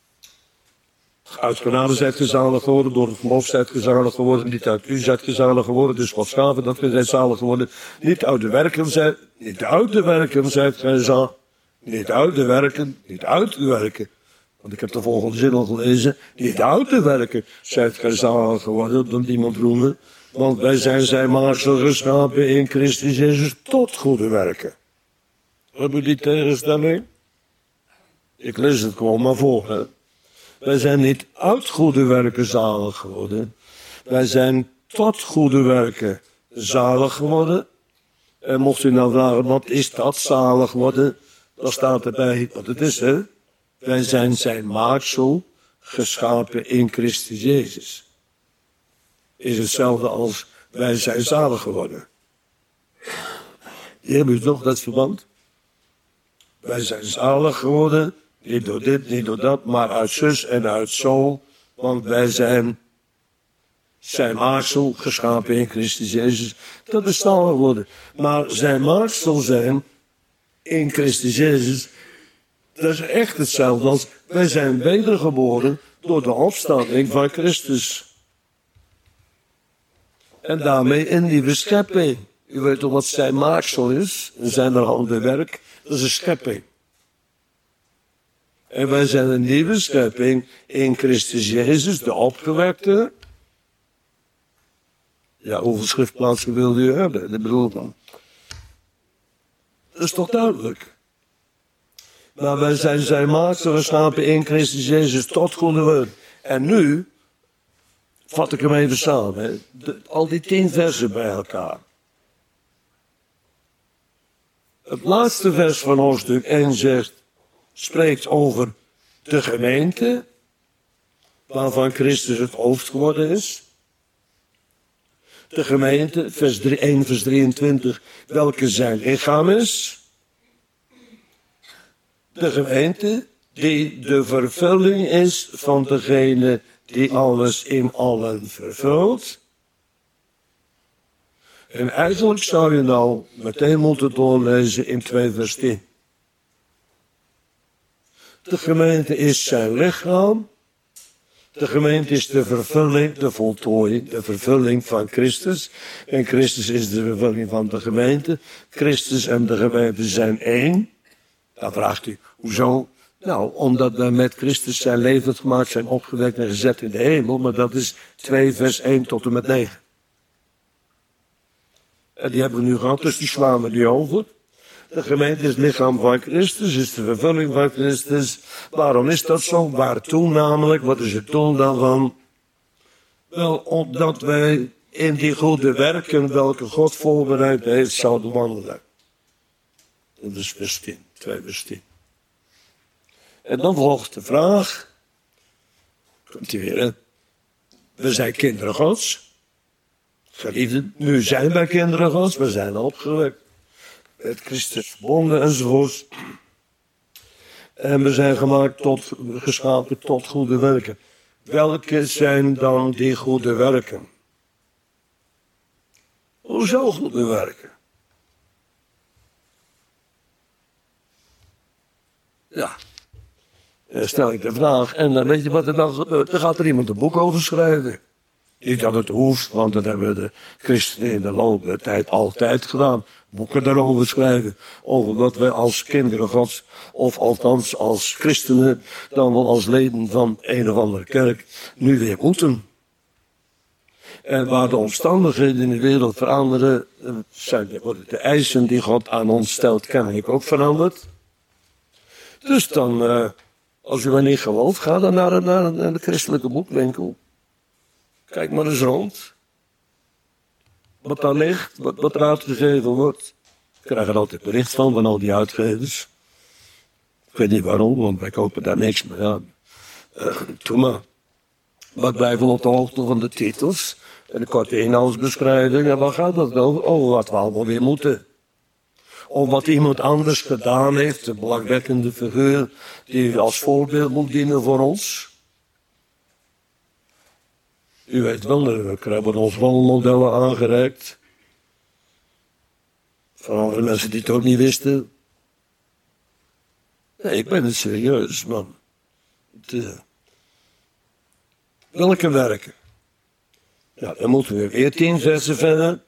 Uit genade zijt ge zalig geworden, door het geloof zijt ge zalig geworden, niet uit u zijt ge zalig geworden, dus Gods gave dat ge zijt zalig geworden, niet uit de werken zijt gij zalig, niet uit de werken, want ik heb de volgende zin al gelezen, niet uit de werken zijt gij zalig geworden, dan niemand roemen, want wij zijn maaksel geschapen in Christus Jezus tot goede werken. Heb je die tegenstelling? Ik lees het gewoon maar voor, hè. Wij zijn niet uit goede werken zalig geworden. Wij zijn tot goede werken zalig geworden. En mocht u nou vragen, wat is dat zalig worden? Dan staat erbij wat het is, hè. Wij zijn zijn maaksel geschapen in Christus Jezus. Is hetzelfde als wij zijn zalig geworden. Hier heb je toch dat verband? Wij zijn zalig geworden. Niet door dit, niet door dat, maar uit zus en uit zo. Want wij zijn zijn maaksel geschapen in Christus Jezus. Dat is zalig worden. Maar zijn maaksel zijn in Christus Jezus. Dat is echt hetzelfde als wij zijn wedergeboren door de opstanding van Christus. En daarmee een nieuwe schepping. U weet toch wat zijn maaksel is? En zijn er handen werk. Dat is een schepping. En wij zijn een nieuwe schepping in Christus Jezus, de opgewekte. Ja, hoeveel schriftplaatsen wilde u hebben? Dat bedoel ik dan. Dat is toch duidelijk? Maar wij zijn zijn maakten geschapen in Christus Jezus tot goede werk. En nu vat ik hem even samen. Hè. Al die 10 versen bij elkaar. Het laatste vers van hoofdstuk 1 spreekt over de gemeente, waarvan Christus het hoofd geworden is. De gemeente, 1 vers 23, welke zijn lichaam is. De gemeente die de vervulling is van degene die alles in allen vervult. En eigenlijk zou je nou meteen moeten doorlezen in 2 vers 10. De gemeente is zijn lichaam. De gemeente is de vervulling, de voltooiing, de vervulling van Christus. En Christus is de vervulling van de gemeente. Christus en de gemeente zijn één. Dan vraagt u, hoezo? Nou, omdat wij met Christus zijn levend gemaakt, zijn opgewekt en gezet in de hemel. Maar dat is 2 vers 1 tot en met 9. En die hebben we nu gehad, dus die slaan we nu over. De gemeente is het lichaam van Christus, is de vervulling van Christus. Waarom is dat zo? Waartoe namelijk? Wat is het doel daarvan? Wel, opdat wij in die goede werken, welke God voorbereid heeft, zouden wandelen. Dat is vers 10, 2 vers 10. En dan volgt de vraag, komt hij weer, hè? We zijn kinderen Gods. Geliefden, nu zijn wij kinderen Gods, we zijn opgewekt. Met Christus verbonden enzovoort. En we zijn geschapen tot goede werken. Welke zijn dan die goede werken? Hoezo goede werken? Ja, dan stel ik de vraag en dan weet je wat er dan gebeurt. Dan gaat er iemand een boek over schrijven. Niet dat het hoeft, want dat hebben de christenen in de loop der tijd altijd gedaan. Boeken daarover schrijven. Over wat wij als kinderen Gods, of althans als christenen, dan wel als leden van een of andere kerk, nu weer moeten. En waar de omstandigheden in de wereld veranderen, worden de eisen die God aan ons stelt kennelijk ook veranderd. Dus dan, als u mij niet gelooft, ga dan naar de christelijke boekwinkel. Kijk maar eens rond. Wat daar ligt, wat er uitgegeven wordt. Ik krijg er altijd bericht van al die uitgevers. Ik weet niet waarom, want wij kopen daar niks meer aan. Doe maar. Maar ik blijf wel op de hoogte van de titels. En de korte inhoudsbeschrijving. En waar gaat dat over? Oh, wat we allemaal weer moeten. Of wat iemand anders gedaan heeft. Een belangwekkende figuur die als voorbeeld moet dienen voor ons. U weet wel, we krijgen ons rolmodellen aangereikt. Van andere mensen die het ook niet wisten. Nee, ik ben het serieus, man. Welke werken? Ja, dan moeten we weer 10 versen verder.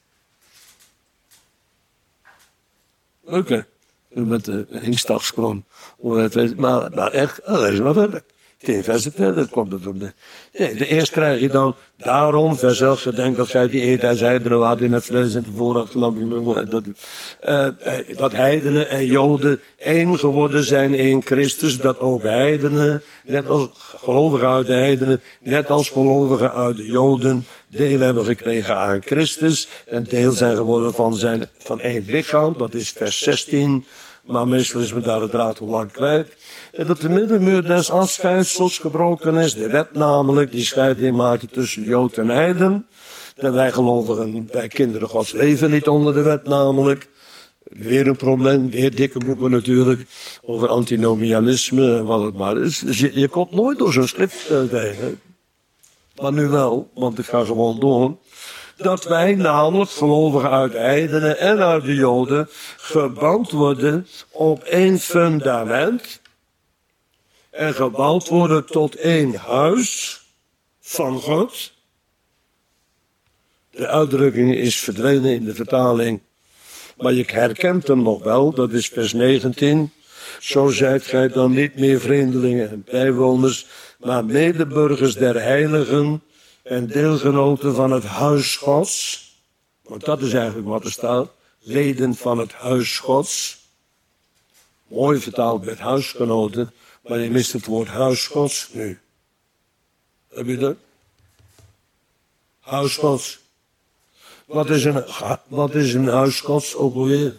Oké. Met de Hinkstagskron. Maar echt, dat is wel verder. 10 versen verder komt het op de... Nee, de eerst krijg je dan, daarom, vers 11, gedenk dat gij die eet en zijderen waard in het vlees en de voorraad dat heidenen en joden één geworden zijn in Christus, dat ook heidenen, net als gelovigen uit de heidenen, net als gelovigen uit de joden, deel hebben gekregen aan Christus en deel zijn geworden van één lichaam, dat is vers 16. Maar meestal is men daar het draad hoe lang kwijt. En dat de middenmuur des afscheidsels gebroken is. De wet namelijk, die scheiding maakt tussen Jood en Heiden. En wij gelovigen, wij kinderen Gods leven niet onder de wet namelijk. Weer een probleem, weer dikke boeken natuurlijk. Over antinomianisme en wat het maar is. Dus je komt nooit door zo'n schrift tegen. Maar nu wel, want ik ga gewoon door. Dat wij namelijk, gelovigen uit de heidenen en uit de joden, gebouwd worden op één fundament. En gebouwd worden tot één huis van God. De uitdrukking is verdwenen in de vertaling. Maar je herkent hem nog wel, dat is vers 19. Zo zijt gij dan niet meer vreemdelingen en bijwoners, maar medeburgers der heiligen en deelgenoten van het huis Gods. Want dat is eigenlijk wat er staat. Leden van het huis Gods. Mooi vertaald met huisgenoten, maar je mist het woord huis Gods nu. Heb je dat? Huis Gods. Wat is een huis Gods ook alweer?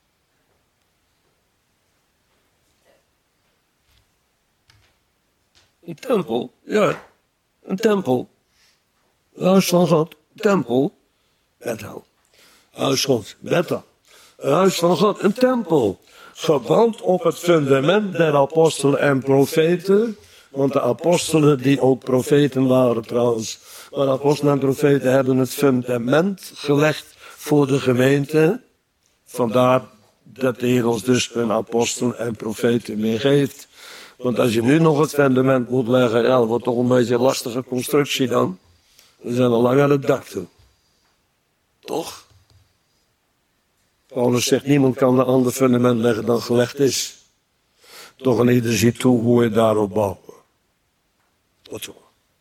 Een tempel, ja. Een tempel. Huis van God, tempel. Bethel. Huis God, Bethel. Een huis van God, een tempel. Gebouwd op het fundament der apostelen en profeten. Want de apostelen, die ook profeten waren trouwens. Maar de apostelen en profeten hebben het fundament gelegd voor de gemeente. Vandaar dat de Heer ons dus een apostel en profeten meegeeft. Want als je nu nog het fundament moet leggen, ja, dat wordt toch een beetje een lastige constructie dan. We zijn al lang aan het dak toe. Toch? Paulus zegt, niemand kan een ander fundament leggen dan gelegd is. Toch en ieder ziet toe hoe je daarop bouwt. Tot zo.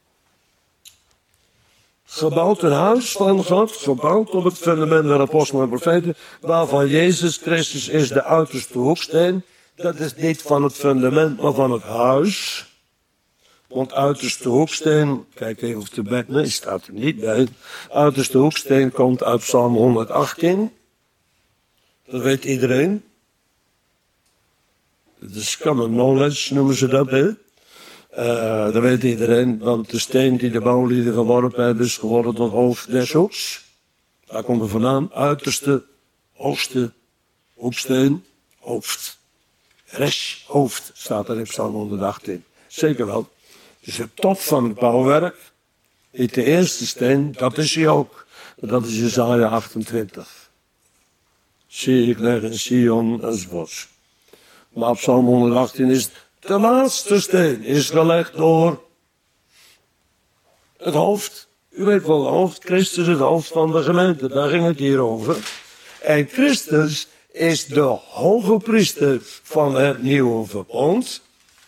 Gebouwd een huis van God, gebouwd op het fundament der apostelen en profeten, waarvan Jezus Christus is de uiterste hoeksteen. Dat is niet van het fundament, maar van het huis. Want uiterste hoeksteen, kijk even of de bij, nee, staat er niet bij. Uiterste hoeksteen komt uit Psalm 118. Dat weet iedereen. Dat is common knowledge, noemen ze dat, hè. Dat weet iedereen, want de steen die de bouwlieden geworpen hebben is geworden tot hoofd des hoeks. Daar komt er vandaan, uiterste, hoogste, hoeksteen, hoofd. Resh, hoofd, staat er in Psalm 118. Zeker wel. Dus de top van het bouwwerk, niet de eerste steen, dat is hij ook. Dat is Jesaja 28. Zie ik leg in Sion enzovoorts. Maar op Psalm 118 is de laatste steen is gelegd door het hoofd. U weet wel, het hoofd, Christus, het hoofd van de gemeente. Daar ging het hier over. En Christus is de hoge priester van het nieuwe verbond.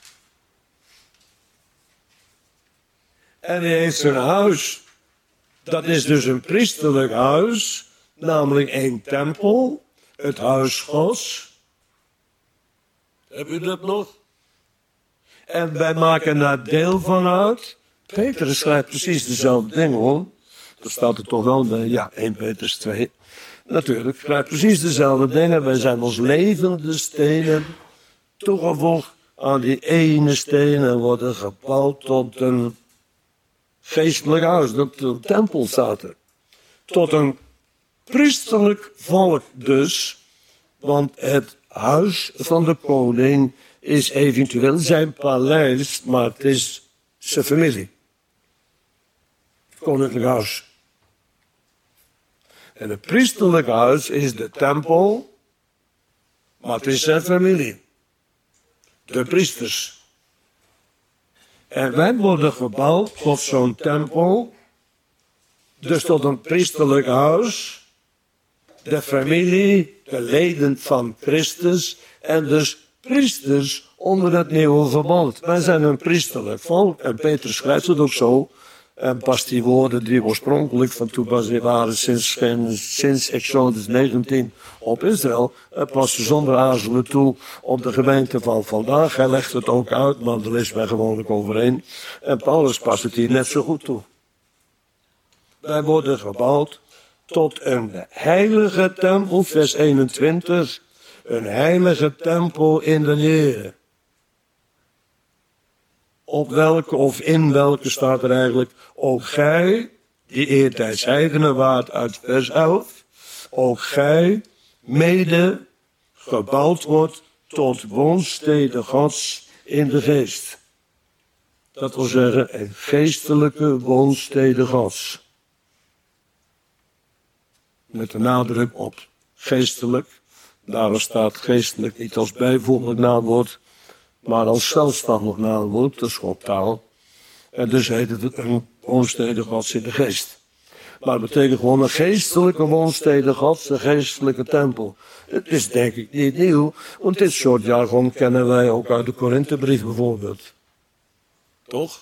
En hij heeft zijn huis. Dat is dus een priesterlijk huis. Namelijk één tempel. Het huis Gods. Heb u dat nog? En wij maken daar deel van uit. Petrus schrijft precies dezelfde dingen, hoor. Dat staat er toch wel bij. Ja, 1 Petrus 2. Natuurlijk, schrijft precies dezelfde dingen. Wij zijn als levende stenen toegevoegd aan die ene steen en worden gebouwd tot een geestelijk huis. Dat een tempel staat er. Tot een priesterlijk volk dus. Want het huis van de koning is eventueel zijn paleis, maar het is zijn familie. Het koninklijk huis. En het priesterlijk huis is de tempel, maar het is zijn familie. De priesters. En wij worden gebouwd tot zo'n tempel, dus tot een priesterlijk huis, de familie, de leden van Christus en dus priesters onder het nieuwe verbond. Wij zijn een priesterlijk volk en Petrus schrijft het ook zo. En past die woorden die oorspronkelijk van toepassing waren sinds Exodus 19 op Israël, past ze zonder aarzelen toe op de gemeente van vandaag. Hij legt het ook uit, maar daar lezen wij gewoonlijk overheen. En Paulus past het hier net zo goed toe. Wij worden gebouwd tot een heilige tempel, vers 21. Een heilige tempel in de Heer. Op welke of in welke staat er eigenlijk, ook gij, die eertijds heidenen waart uit vers 11, ook gij mede gebouwd wordt tot woonstede Gods in de geest. Dat wil zeggen, een geestelijke woonstede Gods. Met de nadruk op geestelijk. Daarom staat geestelijk niet als bijvoeglijk naamwoord, maar als zelfstandig naamwoord, dat is optaal. En dus heet het een woonstede Gods in de geest. Maar het betekent gewoon een geestelijke woonstede Gods, een geestelijke tempel. Het is denk ik niet nieuw, want dit soort jargon kennen wij ook uit de Korinthebrief bijvoorbeeld. Toch?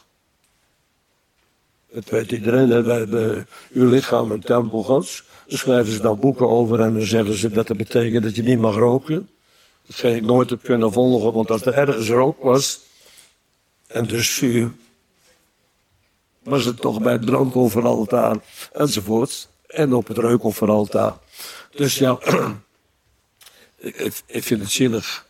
Het weet iedereen, dat wij hebben uw lichaam een tempel Gods. Daar schrijven ze dan boeken over en dan zeggen ze dat dat betekent dat je niet mag roken. Dat geen ik nooit heb kunnen volgen, want als er ergens rook was, en dus vuur, was het toch bij het brandofferaltaar enzovoort. En op het reukofferaltaar. Dus ja, ik vind het zielig.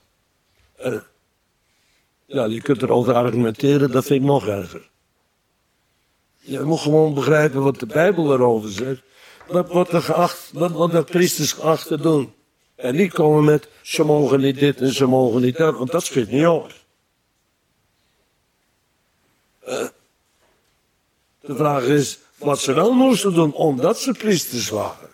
Ja, je kunt erover argumenteren, dat vind ik nog erger. Je moet gewoon begrijpen wat de Bijbel erover zegt. Wat wordt de priesters geacht te doen. En niet komen met, ze mogen niet dit en ze mogen niet dat, want dat schiet niet op. De vraag is wat ze wel moesten doen omdat ze priesters waren.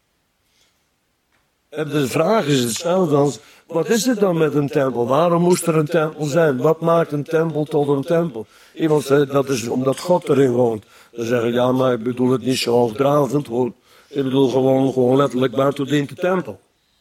En de vraag is hetzelfde als, wat is het dan met een tempel? Waarom moest er een tempel zijn? Wat maakt een tempel tot een tempel? Iemand zei, dat is omdat God erin woont. Dan zeggen ja, maar ik bedoel het niet zo hoogdravend hoor. Ik bedoel gewoon letterlijk buiten dient de tempel.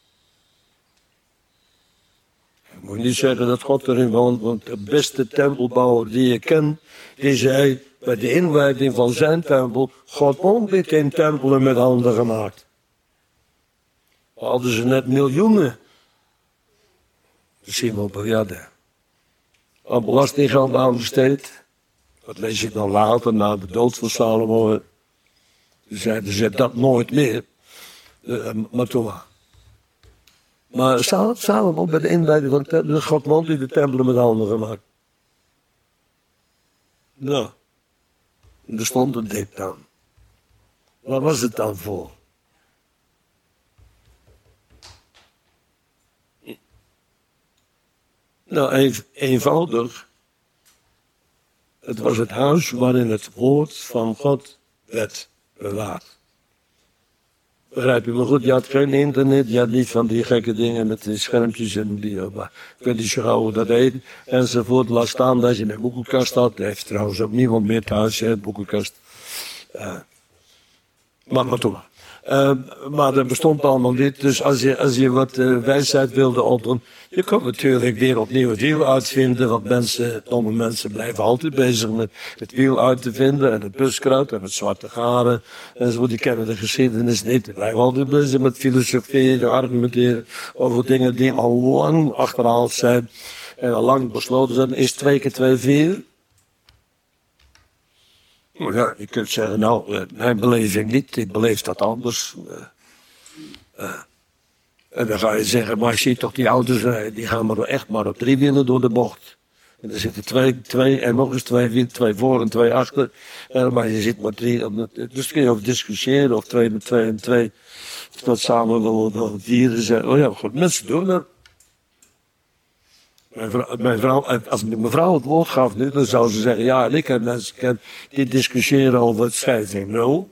Je moet niet zeggen dat God erin woont, want de beste tempelbouwer die je kent, die zei bij de inwijding van zijn tempel, God woont niet in tempelen met handen gemaakt. Hadden ze net miljoenen. Misschien wel miljarden. Aan belastinggeld aanbesteed. Dat lees ik dan later, na de dood van Salomo. Ze zeiden ze dat nooit meer. Maar toen maar. Maar Salomo bij de inwijding van de tempel, God woont in de tempelen met handen gemaakt. Nou, er stond een dit dan. Waar was het dan voor? Nou, eenvoudig. Het was het huis waarin het woord van God werd bewaard. Begrijp je me goed? Je had geen internet, je had niet van die gekke dingen met die schermpjes en die, maar ik weet niet zo gauw hoe dat heet, enzovoort. Laat staan dat je een boekenkast had. Dat heeft trouwens ook niemand meer thuis, hè, boekenkast. Maar toen. Maar dat bestond allemaal niet. Dus als je wat wijsheid wilde opdoen, je kon natuurlijk weer opnieuw het wiel uitvinden. Want domme mensen blijven altijd bezig met het wiel uit te vinden. En het buskruid en het zwarte garen. En zo, die kennen de geschiedenis niet. Die blijven altijd bezig met filosoferen, argumenteren over dingen die al lang achterhaald zijn. En al lang besloten zijn. Is 2 keer 2 4? Ja, je kunt zeggen, nou, mijn beleving niet, ik beleef dat anders. En dan ga je zeggen, maar je ziet toch die auto's, die gaan maar echt maar op 3 wielen door de bocht. En er zitten twee en nog eens 2 voor en 2 achter. Maar je zit maar 3, dus kun je over discussiëren of 2 met 2 en 2. Of dat samen wel 4 zijn. Oh ja, goed, mensen doen dat. Mijn vrouw, als mijn mevrouw het woord gaf nu, dan zou ze zeggen, ja, en ik heb mensen gekend die discussiëren over het scheiding. Nou,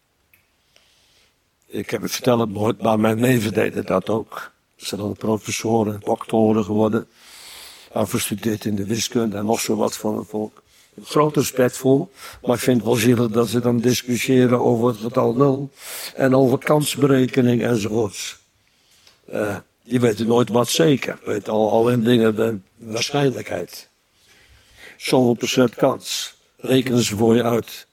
ik heb het verteld nooit, maar mijn neven deden dat ook. Ze zijn dan professoren, doctoren geworden, afgestudeerd in de wiskunde en nog zo wat van het volk. Groot respect voor, maar ik vind het wel zielig dat ze dan discussiëren over het getal 0 en over kansberekening enzovoorts. Die weten nooit wat zeker. Weet al in dingen de waarschijnlijkheid. Zoveel procent kans. Rekenen ze voor je uit.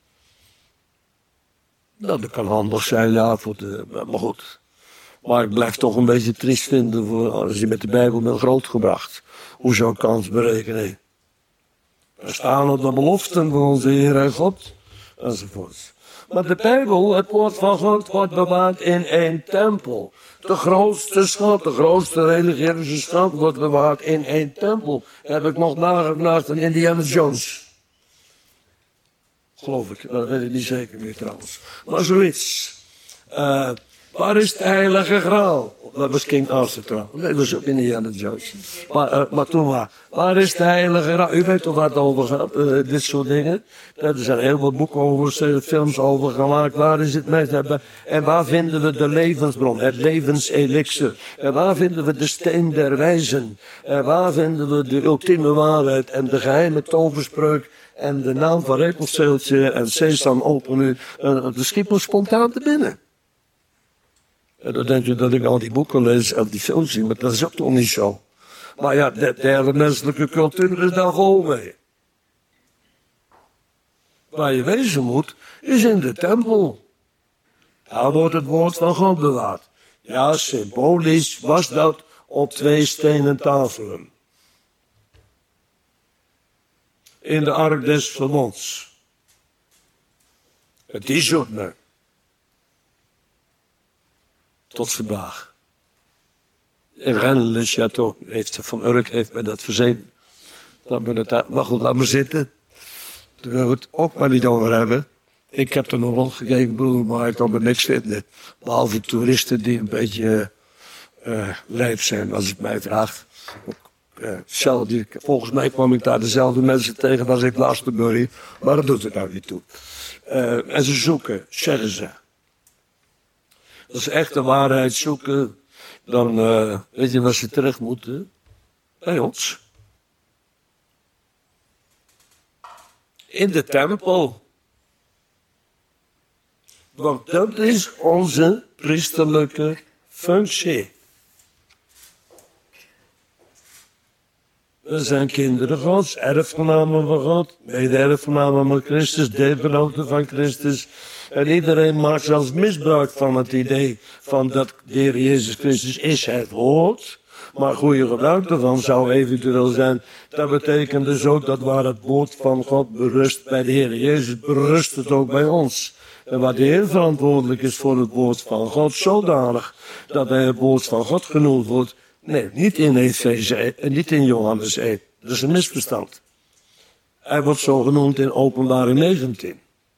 Nou, dat kan handig zijn, ja, maar goed. Maar ik blijf toch een beetje triest vinden voor als je met de Bijbel bent grootgebracht. Hoezo kansberekening? We staan op de beloften van onze Heer en God. Enzovoort. Maar de Bijbel, het woord van God, wordt bewaard in 1 tempel. De grootste schat, de grootste religieuze schat wordt bewaard in 1 tempel. Heb ik nog nagedacht aan Indiana Jones. Geloof ik, dat weet ik niet zeker meer trouwens. Maar zoiets. Waar is de heilige graal? Dat was King Arthur trouwens. Nee, dat was ook Indiana Jones. Maar toen waar is de heilige graal? U weet toch waar het over gaat, dit soort dingen. Er zijn heel veel boeken over, films over gemaakt. Waar is het mee? En waar vinden we de levensbron, het levenselixer? En waar vinden we de steen der wijzen? En waar vinden we de ultieme waarheid en de geheime toverspreuk En de naam van Repelsteeltje en Sesam open nu de schip spontaan te binnen. En dan denk je dat ik al die boeken lees en die films zie, maar dat is ook toch niet zo. Maar ja, de hele menselijke cultuur is daar vol mee. Waar je wezen moet, is in de tempel. Daar wordt het woord van God bewaard. Ja, symbolisch was dat op 2 stenen tafelen. In de ark des verbonds. Het is ook me. Tot vandaag. In Rennes-le-Château heeft Van Urk heeft mij dat verzekerd. Dat we het daar, maar goed, laat maar zitten. Daar willen we het ook maar niet over hebben. Ik heb er nog rondgekeken, broer, maar ik kan er niks vinden. Behalve toeristen die een beetje lijp zijn, als ik mij vraag. Volgens mij kwam ik daar dezelfde mensen tegen als ik Glastonbury, maar dat doet het nou niet toe. En ze zoeken, zeggen ze. Als ze echt de waarheid zoeken, dan weet je waar ze terecht moeten? Bij ons. In de tempel. Want dat is onze priesterlijke functie. We zijn kinderen Gods, erfgenamen van God, mede-erfgenamen van Christus, deelgenoten van Christus. En iedereen maakt zelfs misbruik van het idee van dat de Heer Jezus Christus is het woord. Maar goede gebruik ervan zou eventueel zijn, dat betekent dus ook dat waar het woord van God berust bij de Heer Jezus, berust het ook bij ons. En waar de Heer verantwoordelijk is voor het woord van God, zodanig dat hij het woord van God genoemd wordt. Nee, niet in Efeze en niet in Johannes 1. Dat is een misverstand. Hij wordt zo genoemd in Openbaring 19.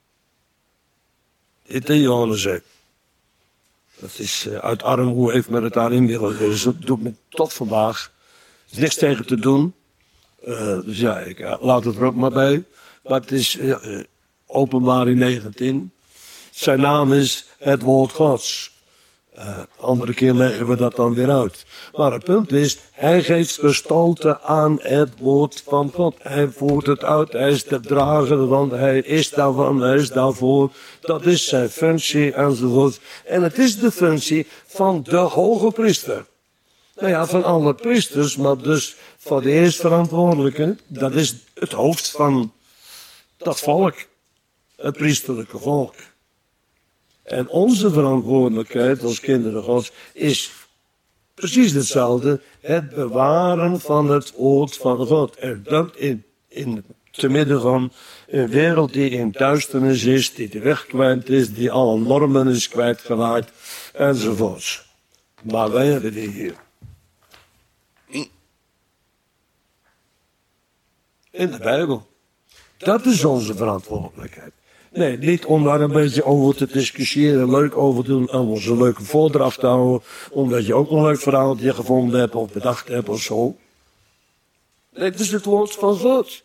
Niet in Johannes 1. Dat is uit armoede heeft men het daarin willen. Dus dat doet me tot vandaag. Er is niks tegen te doen. Dus ja, ik laat het er ook maar bij. Maar het is Openbaring 19. Zijn naam is het woord Gods. Andere keer leggen we dat dan weer uit. Maar het punt is, hij geeft gestalte aan het woord van God. Hij voert het uit, hij is de drager, want hij is daarvan, hij is daarvoor. Dat is zijn functie enzovoort. En het is de functie van de hoge priester. Nou ja, van alle priesters, maar dus van de eerstverantwoordelijke. Dat is het hoofd van dat volk. Het priesterlijke volk. En onze verantwoordelijkheid als kinderen Gods is precies hetzelfde. Het bewaren van het woord van God. En dat te midden van een wereld die in duisternis is, die de weg kwijt is, die alle normen is kwijtgeraakt, enzovoorts. Maar wij hebben die hier. In de Bijbel. Dat is onze verantwoordelijkheid. Nee, niet om daar een beetje over te discussiëren, leuk over te doen, om ons een leuke voordracht te houden, omdat je ook een leuk verhaaltje gevonden hebt of bedacht hebt of zo. Nee, het is het woord van God.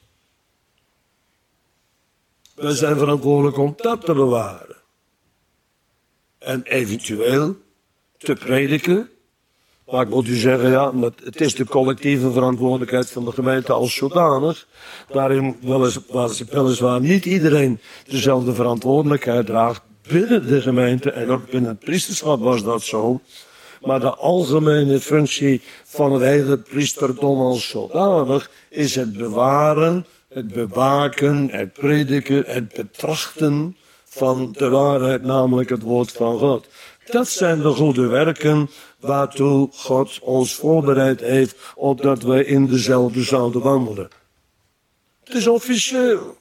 We zijn verantwoordelijk om dat te bewaren. En eventueel te prediken. Maar ik moet u zeggen, ja, het is de collectieve verantwoordelijkheid van de gemeente als zodanig. Daarin weliswaar niet iedereen dezelfde verantwoordelijkheid draagt. Binnen de gemeente en ook binnen het priesterschap was dat zo. Maar de algemene functie van het hele priesterdom als zodanig is het bewaren, het bewaken, het prediken, het betrachten van de waarheid, namelijk het woord van God. Dat zijn de goede werken waartoe God ons voorbereid heeft, opdat wij in dezelfde zouden wandelen. Het is officieel.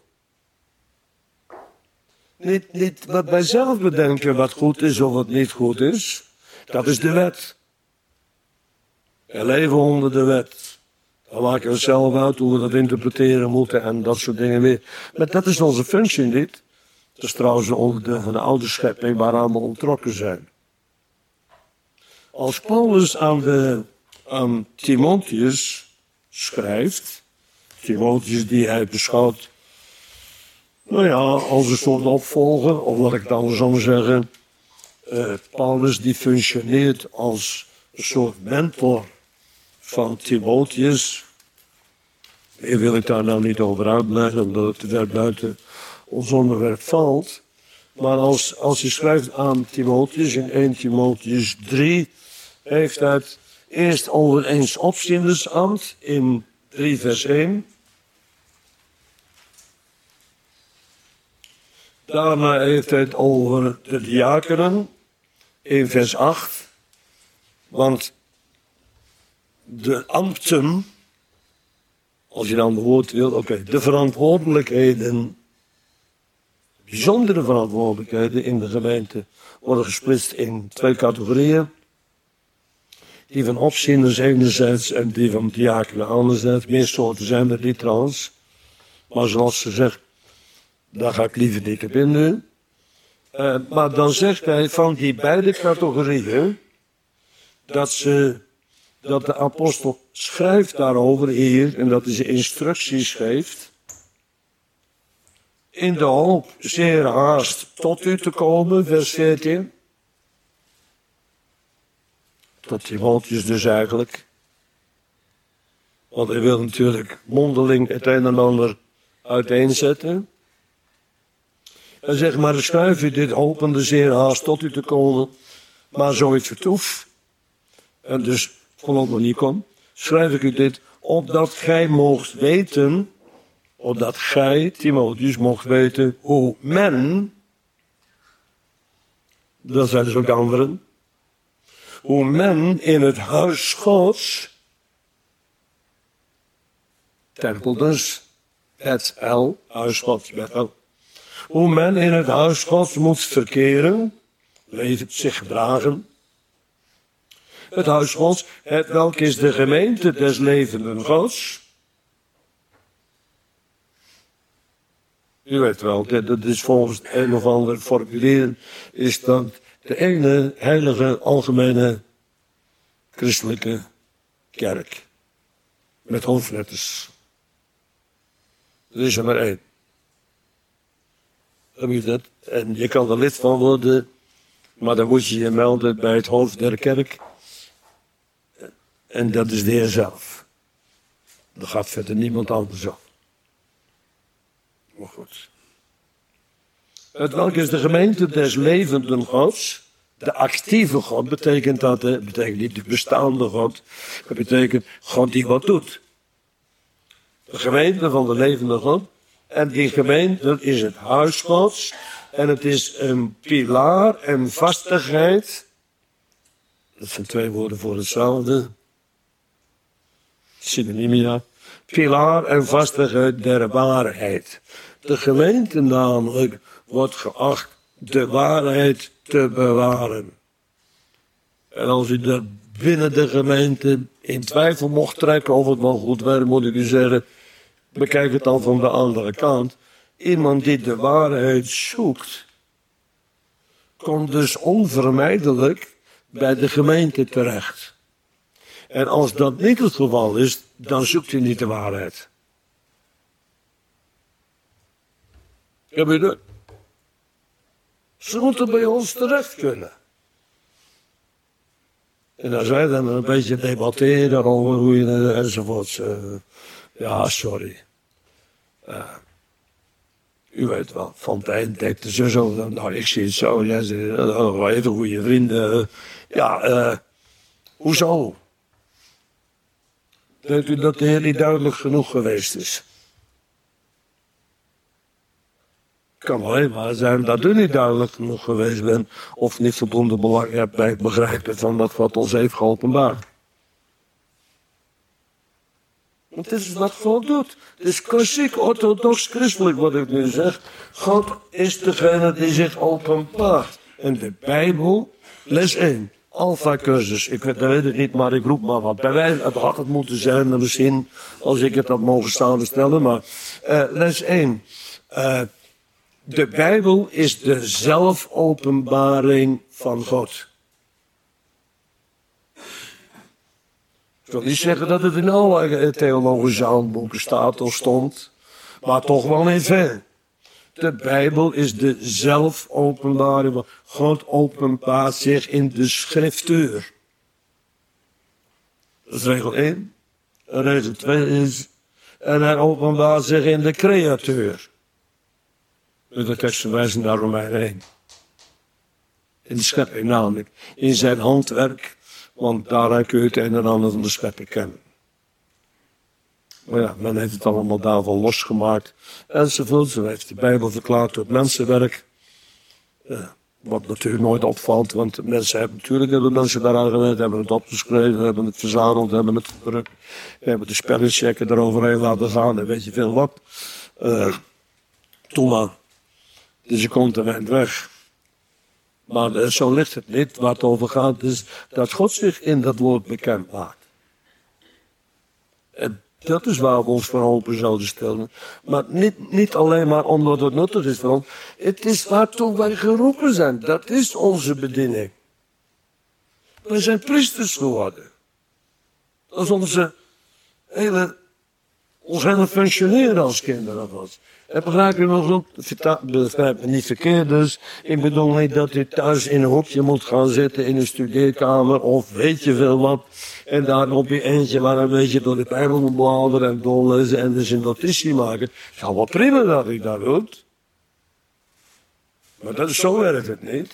Niet wat wij zelf bedenken wat goed is of wat niet goed is. Dat is de wet. We leven onder de wet. Dan maken we zelf uit hoe we dat interpreteren moeten en dat soort dingen weer. Maar dat is onze functie niet. Dat is trouwens een onderdeel van de oude schepping waaraan we ontrokken zijn. Als Paulus aan Timotheus schrijft, Timotheus die hij beschouwt, nou ja, als een soort opvolger, of wat ik dan zou zeggen, Paulus die functioneert als een soort mentor van Timotheus. Hier wil ik daar nou niet over uitleggen, omdat het te ver buiten ons onderwerp valt. Maar als je schrijft aan Timotheus in 1 Timotheus 3, heeft het eerst over eens opziendersambt in 3 vers 1. Daarna heeft het over de diakenen in vers 8. Want de ambten, als je dan het woord wil, de verantwoordelijkheden, bijzondere verantwoordelijkheden in de gemeente, worden gesplitst in 2 categorieën. Die van opzieners enerzijds en die van diakenen anderzijds. Meer soorten zijn er niet trouwens. Maar zoals ze zegt, daar ga ik liever niet op in nu. Maar dan zegt hij van die beide categorieën, dat de apostel schrijft daarover hier, en dat hij ze instructies geeft, in de hoop zeer haast tot u te komen, vers 14. Tot Timotheus dus eigenlijk. Want hij wil natuurlijk mondeling het een en ander uiteenzetten. En zeg maar, dan schrijf u dit hopende zeer haast tot u te komen, maar zo ik vertoef, en dus voorlopig niet kom, schrijf ik u dit, opdat gij mocht weten, opdat gij, Timotheus, mocht weten hoe men, dat zijn dus ook anderen, hoe men in het huis Gods, tempel dus, het huis Gods met L, hoe men in het huis Gods moet verkeren, leven, zich gedragen. Het huis Gods, het welk is de gemeente des levenden Gods. U weet wel, dat is volgens een of ander formulier, is dat de ene heilige algemene christelijke kerk. Met hoofdletters. Er is er maar één. Heb je dat? En je kan er lid van worden, maar dan moet je je melden bij het hoofd der kerk. En dat is de Heer zelf. Dat gaat verder niemand anders op. Maar goed. Het welk is de gemeente des levenden Gods. De actieve God betekent dat, betekent niet de bestaande God. Dat betekent God die wat doet. De gemeente van de levende God. En die gemeente is het huis Gods. En het is een pilaar en vastigheid. Dat zijn 2 woorden voor hetzelfde. Synonymia. Pilaar en vastigheid der waarheid. De gemeente namelijk wordt geacht de waarheid te bewaren. En als u er binnen de gemeente in twijfel mocht trekken of het wel goed werkt, moet ik u zeggen, bekijk het dan van de andere kant. Iemand die de waarheid zoekt, komt dus onvermijdelijk bij de gemeente terecht. En als dat niet het geval is, dan zoekt hij niet de waarheid. Heb je dat? Ze moeten bij ons terecht kunnen. En als wij dan een beetje debatteren over hoe je enzovoort. Ja, sorry. U weet wel, Fontijn dekte zo. Nou, ik zie het zo. Jij zegt, even goede vrienden. Hoezo? Denkt u dat de Heer niet duidelijk genoeg geweest is? Het kan alleen maar zijn dat u niet duidelijk genoeg geweest bent, of niet voldoende belang hebt bij het begrijpen van dat wat ons heeft geopenbaard. Want dit is wat God doet. Het is klassiek orthodox christelijk wat ik nu zeg. God is degene die zich openbaart. En de Bijbel, les 1. Alpha cursus, ik weet het niet, maar ik roep maar wat. Bij wij, het had het moeten zijn, misschien, als ik het had mogen staan stellen, maar les 1. De Bijbel is de zelfopenbaring van God. Ik wil niet zeggen dat het in alle theologische handboeken staat of stond, maar toch wel in veel. De Bijbel is de zelfopenbaring. God openbaart zich in de schriftuur. Dat is regel 1. En regel 2 is, En hij openbaart zich in de createur. De teksten wijzen naar Romeinen 1. In de schepping namelijk. In zijn handwerk. Want daaruit kun je het een en ander van de schepping kennen. Maar ja, men heeft het allemaal daarvan losgemaakt. Enzovoort. Zo heeft de Bijbel verklaard door het mensenwerk. Wat natuurlijk nooit opvalt. Want mensen hebben natuurlijk mensen daaraan gewerkt. Hebben het opgeschreven. Hebben het verzameld. Hebben het gedrukt. Hebben de spellenchecken eroverheen laten gaan. En weet je veel wat. Toen maar. Dus je komt er eind weg. Maar zo ligt het niet. Waar het over gaat is dat God zich in dat woord bekend maakt. En dat is waar we ons voor open zouden stellen. Maar niet alleen maar omdat het nuttig is voor ons. Het is waartoe wij geroepen zijn. Dat is onze bediening. Wij zijn priesters geworden. Dat is ons hele functioneren als kinderen was. En begrijp je nog goed? Begrijp me niet verkeerd dus. Ik bedoel niet dat u thuis in een hoekje moet gaan zitten in een studeerkamer of weet je veel wat. En daar op je eentje maar een beetje door de Bijbel moet bladeren en doorlezen en dus een notitie maken. Het is wel prima dat ik dat doe. Maar dat is zo werkt het niet.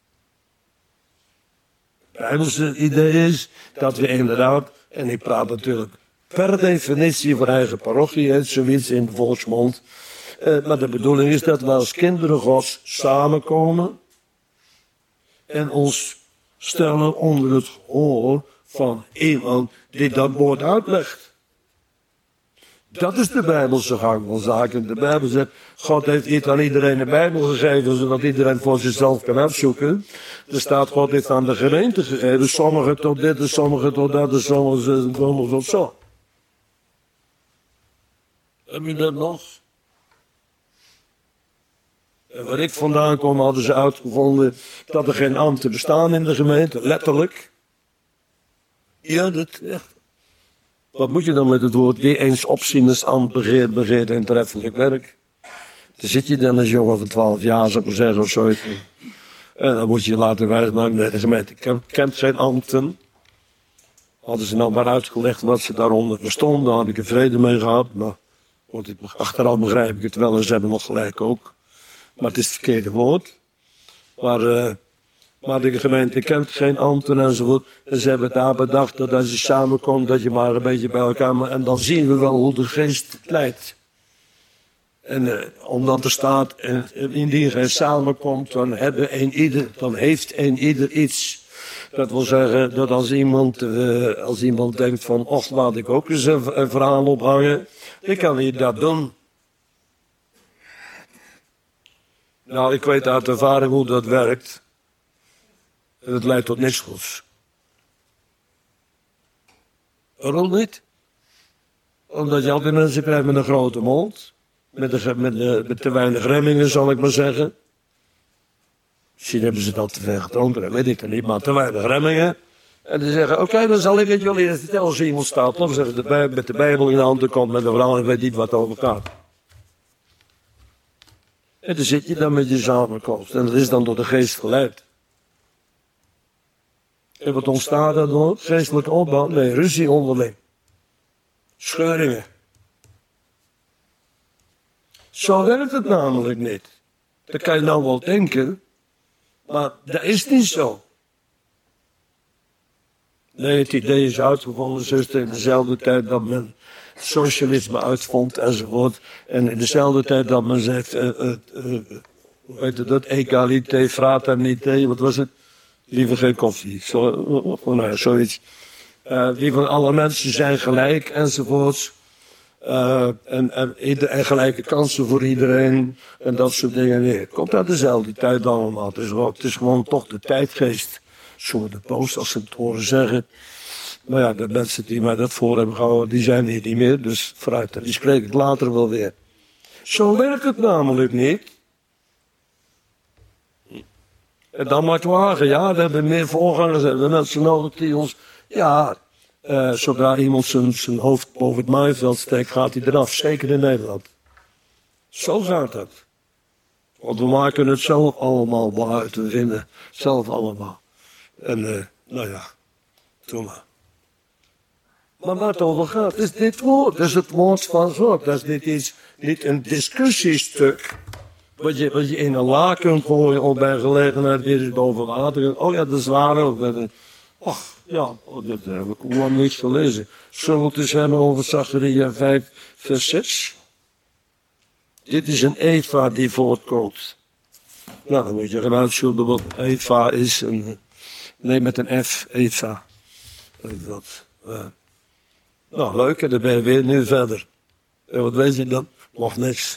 Het Bijbelse idee is dat we inderdaad, en ik praat natuurlijk per definitie voor eigen parochie, heet zoiets in de volksmond. Maar de bedoeling is dat we als kinderen Gods samenkomen en ons stellen onder het gehoor van iemand die dat woord uitlegt. Dat is de Bijbelse gang van zaken. De Bijbel zegt, God heeft niet aan iedereen de Bijbel gegeven, zodat iedereen voor zichzelf kan uitzoeken. Er staat, God heeft aan de gemeente gegeven, sommigen tot dit, en sommigen tot dat, en sommigen tot zo. Heb je dat nog? En waar ik vandaan kom, hadden ze uitgevonden dat er geen ambten bestaan in de gemeente, letterlijk. Ja, ja. Wat moet je dan met het woord wie eens opzienersambt begeert en treffelijk werk? Dan zit je dan als jongen van 12 jaar, zou ik maar zeggen, of zoiets. En dan moet je laten wijsmaken, de gemeente kent geen ambten. Hadden ze nou maar uitgelegd wat ze daaronder verstonden, daar had ik er vrede mee gehad. Maar achteraf begrijp ik het wel en ze hebben nog gelijk ook. Maar het is het verkeerde woord. Maar de gemeente kent geen ambten enzovoort. En ze hebben daar bedacht dat als je samenkomt, dat je maar een beetje bij elkaar... En dan zien we wel hoe de geest leidt. En omdat er staat, indien gij samenkomt, dan heeft een ieder iets. Dat wil zeggen dat als iemand denkt van, och, laat ik ook eens een verhaal ophangen. Dan kan hij dat doen. Nou, ik weet uit ervaring hoe dat werkt. En het leidt tot niks goeds. Waarom niet? Omdat je altijd mensen krijgt met een grote mond. Met te weinig remmingen, zal ik maar zeggen. Misschien hebben ze dat te ver gedronken, dat weet ik er niet, maar te weinig remmingen. En die zeggen, oké, dan zal ik het jullie eens vertellen als iemand staat. Of zeggen met de Bijbel in de hand komt met een verhaal en weet niet wat over gaat. En dan zit je dan met je samenkomst. En dat is dan door de geest geleid. En wat ontstaat er door? Geestelijke opbouw? Nee, ruzie onderling. Scheuringen. Zo werkt het namelijk niet. Dat kan je nou wel denken. Maar dat is niet zo. Nee, het idee is uitgevonden, zuster, in dezelfde tijd dat men socialisme uitvond enzovoort. En in dezelfde tijd dat men zegt, hoe heet het dat? Egalité, fraternité, wat was het? Liever geen koffie, zoiets. Liever alle mensen zijn gelijk enzovoorts. En gelijke kansen voor iedereen en dat soort dingen. Nee, het komt uit dezelfde tijd allemaal. Het is gewoon toch de tijdgeest. Zo de post, als ze het horen zeggen. Maar ja, de mensen die mij dat voor hebben gehouden, die zijn hier niet meer. Dus vooruit, die spreek ik later wel weer. Zo werkt het namelijk niet. En dan maar klagen, ja, we hebben meer voorgangers, we hebben mensen nodig die ons... Ja, zodra iemand zijn hoofd boven het maaiveld steekt, gaat hij eraf. Zeker in Nederland. Zo gaat dat. Want we maken het zelf allemaal waaruit we vinden. Zelf allemaal. En, nou ja, doe maar. Maar waar het over gaat, is dit woord. Dat is het woord van God. Dat is niet een discussiestuk. Wat je in een la kunt gooien of bij gelegenheid weer het over water. Oh ja, dat is waar ook. Ach, ja, dat heb ik gewoon niet gelezen. Zullen we het eens hebben over Zacharia 5, vers 6? Dit is een Eva die voortkomt. Nou, dan moet je gaan uitzoeken wat Eva is. Nee, met een F, Eva. Nou, leuk, en dan ben je weer nu verder. En wat weet je dan? Nog niks.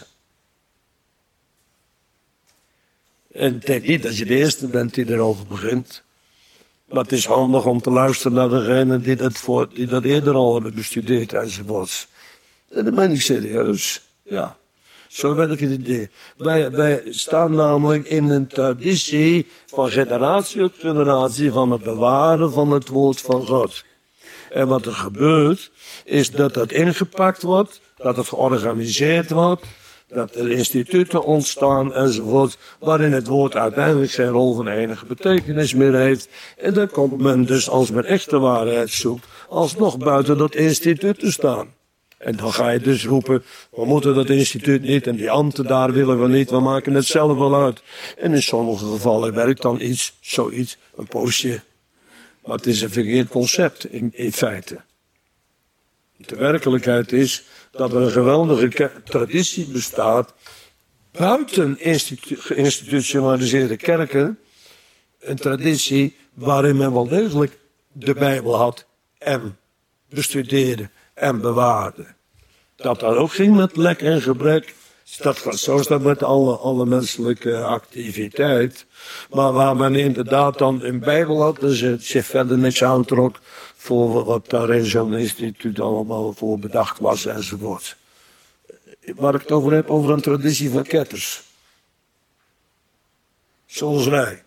En ik denk niet dat je de eerste bent die erover begint. Maar het is handig om te luisteren naar degenen die dat eerder al hebben bestudeerd enzovoorts. En dat ben ik serieus. Ja, zo werkt het idee. Wij staan namelijk in een traditie van generatie op generatie van het bewaren van het woord van God. En wat er gebeurt, is dat het ingepakt wordt, dat het georganiseerd wordt, dat er instituten ontstaan enzovoort, waarin het woord uiteindelijk geen rol van enige betekenis meer heeft. En dan komt men dus, als men echte waarheid zoekt, alsnog buiten dat instituut te staan. En dan ga je dus roepen, we moeten dat instituut niet en die ambten daar willen we niet, we maken het zelf wel uit. En in sommige gevallen werkt dan zoiets, een poosje. Maar het is een verkeerd concept in feite. De werkelijkheid is dat er een geweldige traditie bestaat buiten geïnstitutionaliseerde kerken. Een traditie waarin men wel degelijk de Bijbel had en bestudeerde en bewaarde. Dat ook ging met lek en gebrek. Zo is dat met alle menselijke activiteit. Maar waar men inderdaad dan een Bijbel had, dus het zich verder niks aantrok voor wat daar in zo'n instituut allemaal voor bedacht was enzovoort. Waar ik het over heb, over een traditie van ketters. Zoals wij.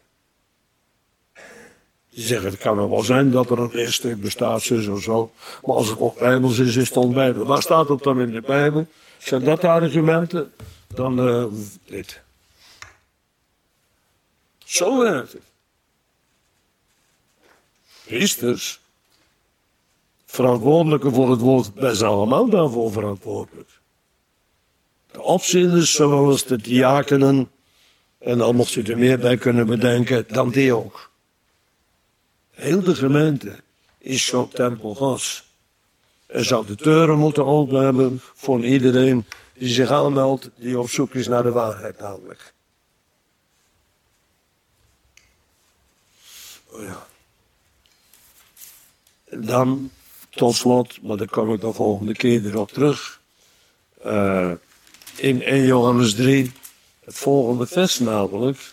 Die zeggen, het kan wel zijn dat er een eerste bestaat, zo. Maar als het op Bijbels is, is het onbijbel. Waar staat het dan in de Bijbel? Zijn dat de argumenten? Dan dit. Zo werkt het. Priesters, verantwoordelijke voor het woord, wij zijn allemaal daarvoor verantwoordelijk. De opzieners, zoals de diakenen, en dan mocht je er meer bij kunnen bedenken, dan die ook. Heel de gemeente is zo'n tempel Gods. Er zou de deuren moeten open hebben voor iedereen die zich aanmeldt, die op zoek is naar de waarheid namelijk. Oh ja. En dan, tot slot, maar daar kom ik de volgende keer weer op terug. In 1 Johannes 3, het volgende vers namelijk,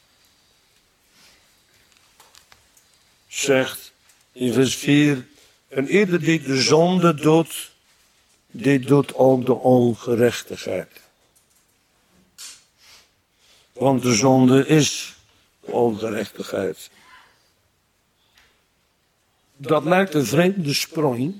zegt in vers 4, en ieder die de zonde doet, die doet ook de ongerechtigheid. Want de zonde is ongerechtigheid. Dat lijkt een vreemde sprong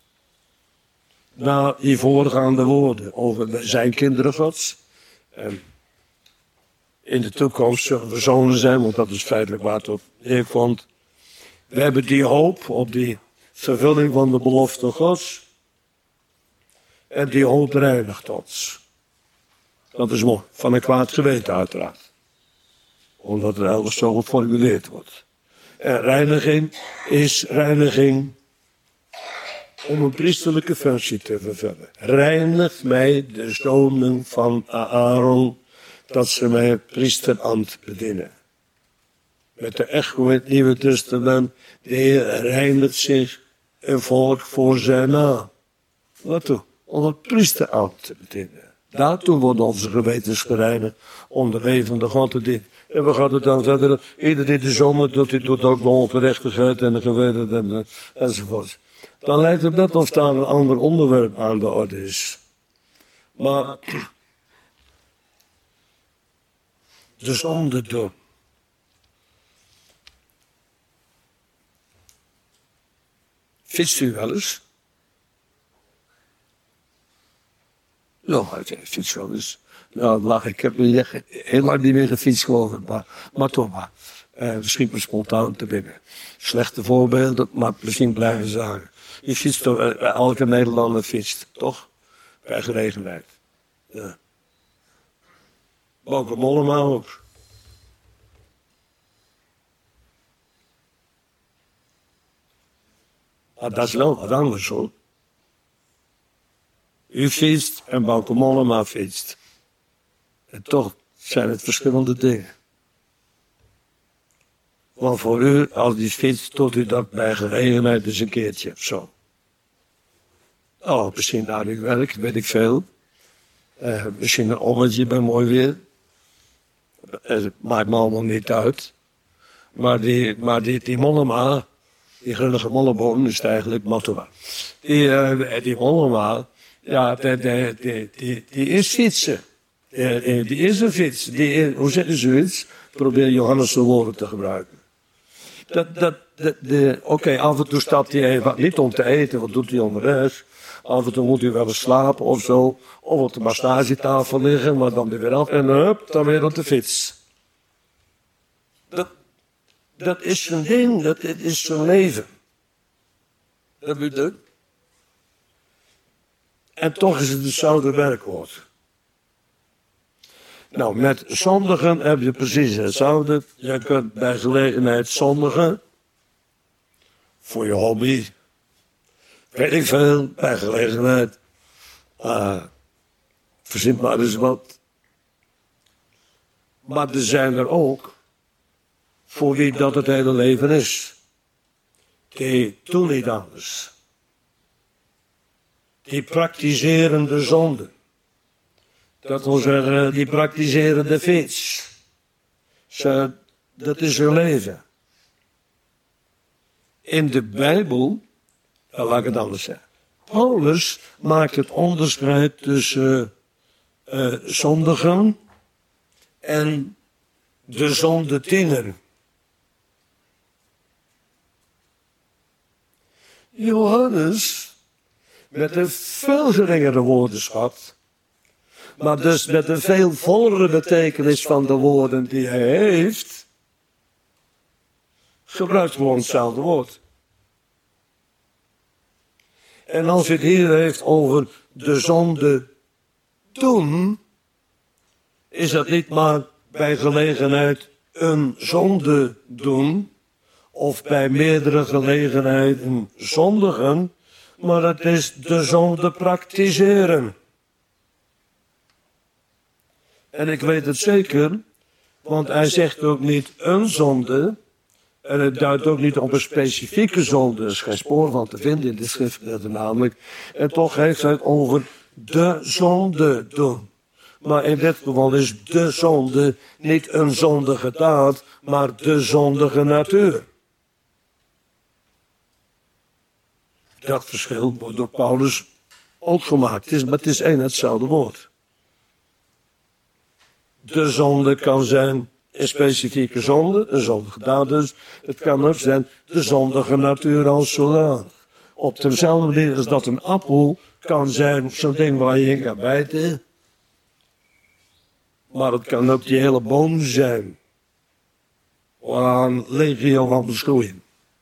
naar die voorgaande woorden over we zijn kinderen Gods. En in de toekomst zullen we zonen zijn, want dat is feitelijk waar het op neerkomt. We hebben die hoop op die vervulling van de belofte Gods. En die hoop reinigt ons. Dat is mooi, van een kwaad geweten uiteraard. Omdat het elders zo geformuleerd wordt. En reiniging is reiniging om een priesterlijke functie te vervullen. Reinig mij de zonen van Aaron, dat ze mij priesterambt bedienen. Met de echo in het Nieuwe Testament, de Heer reinigt zich een volk voor zijn naam. Waartoe? Om het priesterambt te bedienen. Daartoe worden onze gewetens gereinigd om de levende God te dienen. En we gaan het dan verder. Ieder die de zonde doet, die doet ook de ongerechtigheid en de geweten enzovoort. Dan lijkt het net of daar een ander onderwerp aan de orde is. Maar de zonde doen. Fietst u wel eens? Ja, ik fiets wel eens. Nou, ik heb heel lang niet meer gefietst geloof ik, maar toch maar. Misschien maar spontaan te binnen. Slechte voorbeelden, maar misschien blijven zagen. Je fietst toch, elke Nederlander fietst, toch? Bij gelegenheid. Ja. Bouke Mollema ook. Maar dat is wel wat anders hoor. U fietst en Bouke Mollema fietst. En toch zijn het verschillende dingen. Want voor u, als die fietst, doet u dat bij gelegenheid dus een keertje of zo. Oh, misschien naar uw werk, weet ik veel. Misschien een ommetje bij mooi weer. Het maakt me allemaal niet uit. Maar die Mollema, die grillige molleboom is het eigenlijk Mattua. Die Mollema, ja, die is fietsen. Die is een fiets. Hoe zeg je zoiets? Probeer Johannes de woorden te gebruiken. Oké, af en toe stapt hij even, niet om te eten, wat doet hij onderweg? Af en toe moet hij wel eens slapen of zo. Of op de massagetafel liggen, maar dan weer af en hup, dan weer op de fiets. Dat is zijn ding, dat is zijn leven. Dat bedoel ik. En toch is het hetzelfde werkwoord. Nou, met zondigen heb je precies hetzelfde. Je kunt bij gelegenheid zondigen. Voor je hobby. Weet ik veel, bij gelegenheid. Verzin maar eens wat. Maar er zijn er ook voor wie dat het hele leven is. Die doen niet anders. Die praktiseren de zonde. Dat wil zeggen, die praktiseren de fiets. Dat is hun leven. In de Bijbel, laat ik het anders zeggen. Paulus maakt het onderscheid tussen zondigen en de zondetiener. Johannes, met een veel geringere woordenschat, maar dus met een veel vollere betekenis van de woorden die hij heeft, gebruikt gewoon hetzelfde woord. En als het hier heeft over de zonde doen, is dat niet maar bij gelegenheid een zonde doen, of bij meerdere gelegenheden zondigen, maar het is de zonde praktiseren. En ik weet het zeker, want hij zegt ook niet een zonde, en het duidt ook niet op een specifieke zonde, er is geen spoor van te vinden in de schrift namelijk. En toch heeft hij het over de zonde doen. Maar in dit geval is de zonde niet een zondige daad, maar de zondige natuur. Dat verschil wordt door Paulus ook gemaakt, maar het is één en hetzelfde woord. De zonde kan zijn een specifieke zonde, een zondige daad dus. Het kan ook zijn de zondige natuur als zodanig. Op dezelfde manier als dat een appel kan zijn zo'n ding waar je in kan bijten. Maar het kan ook die hele boom zijn. Waaraan legio van beschroeien.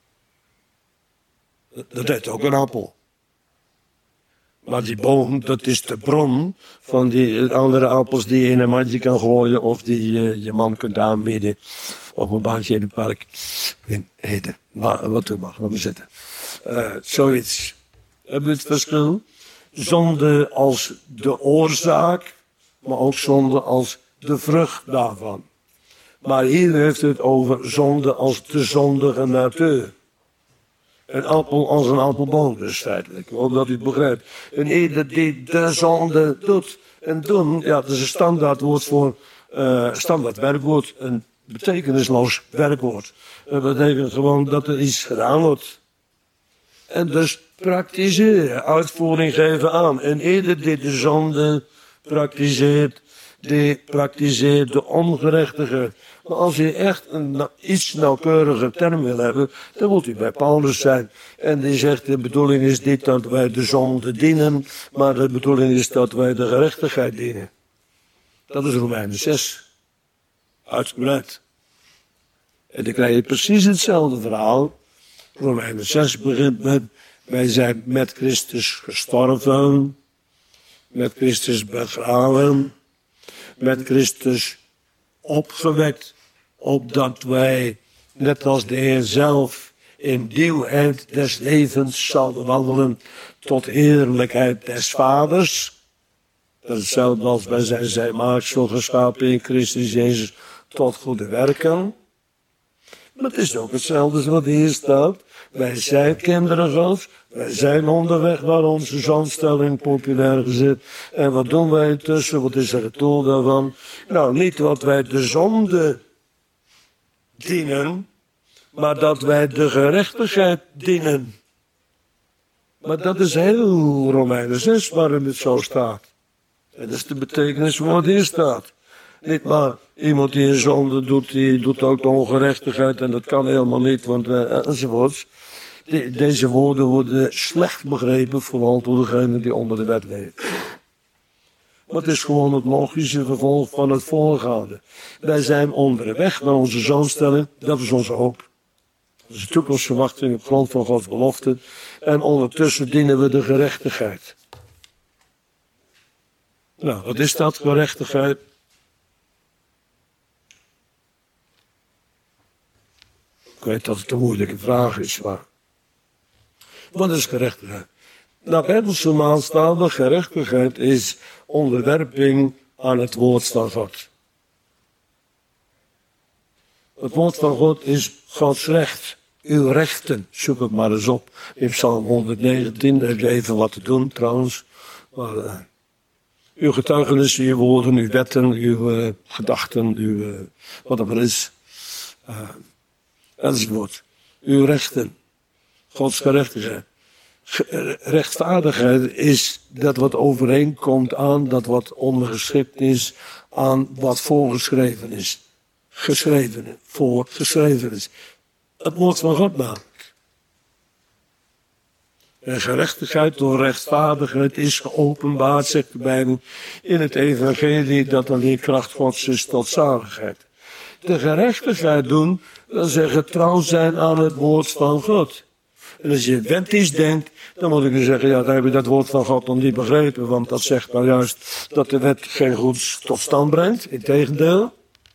Dat heet ook een appel. Maar die boom, dat is de bron van die andere appels die je in een mandje kan gooien of die je man kunt aanbieden op een bankje in het park in Heden. Maar wat u mag, laten we zitten. Zoiets. Heb je het verschil? Zonde als de oorzaak, maar ook zonde als de vrucht daarvan. Maar hier heeft het over zonde als de zondige natuur. Een appel als een appelboom dus feitelijk, omdat u het begrijpt. En ieder die de zonde doet en doen, ja, dat is een standaardwoord voor, standaard werkwoord, een betekenisloos werkwoord. Dat betekent gewoon dat er iets gedaan wordt. En dus praktiseren, uitvoering geven aan. En ieder die de zonde praktiseert, die praktiseert de ongerechtigheid. Maar als u echt een iets nauwkeuriger term wil hebben, dan moet u bij Paulus zijn. En die zegt, de bedoeling is niet dat wij de zonde dienen, maar de bedoeling is dat wij de gerechtigheid dienen. Dat is Romeinen 6. Uitgebreid. En dan krijg je precies hetzelfde verhaal. Romeinen 6 begint met, Wij zijn met Christus gestorven, met Christus begraven, met Christus opgewekt, opdat wij, net als de Heer zelf, in nieuwheid des levens zouden wandelen tot heerlijkheid des Vaders. Dat is hetzelfde als wij zijn maaksel geschapen in Christus Jezus tot goede werken. Maar het is ook hetzelfde als wat hier staat. Wij zijn kinderen Gods. Wij zijn onderweg naar onze zoonstelling, populair gezet. En wat doen wij intussen? Wat is er het doel daarvan? Nou, niet wat wij de zonde dienen, maar dat wij de gerechtigheid dienen. Maar dat is heel Romeinen 6 waarin het zo staat. En dat is de betekenis van wat hier staat. Niet maar iemand die een zonde doet, die doet ook de ongerechtigheid en dat kan helemaal niet, want enzovoorts. Deze woorden worden slecht begrepen, vooral door degenen die onder de wet leven. Maar het is gewoon het logische vervolg van het voorgaande. Wij zijn onderweg naar onze zoonstelling, dat is onze hoop. Dat is de toekomstverwachting op grond van Gods belofte. En ondertussen dienen we de gerechtigheid. Nou, wat is dat, gerechtigheid? Ik weet dat het een moeilijke vraag is, maar wat is gerechtigheid? Nou, Bijbelse maatstaf, de gerechtigheid is onderwerping aan het woord van God. Het woord van God is Gods recht. Uw rechten, zoek het maar eens op. In Psalm 119, daar heb je even wat te doen trouwens. Maar, uw getuigenissen, uw woorden, uw wetten, uw gedachten, uw wat er maar is. Enzovoort. Uw rechten. Gods gerechtigheid. Rechtvaardigheid is dat wat overeenkomt aan, dat wat ondergeschikt is aan wat voorgeschreven is. Voorgeschreven is. Het woord van God namelijk. En gerechtigheid door rechtvaardigheid is geopenbaard, zegt de Bijbel, in het evangelie dat dan die kracht Gods is tot zaligheid. De gerechtigheid doen, wil zeggen trouw zijn aan het woord van God. En als je wettisch denkt, dan moet ik je zeggen, ja, dan heb je dat woord van God nog niet begrepen, want dat zegt nou juist dat de wet geen goeds tot stand brengt. Integendeel.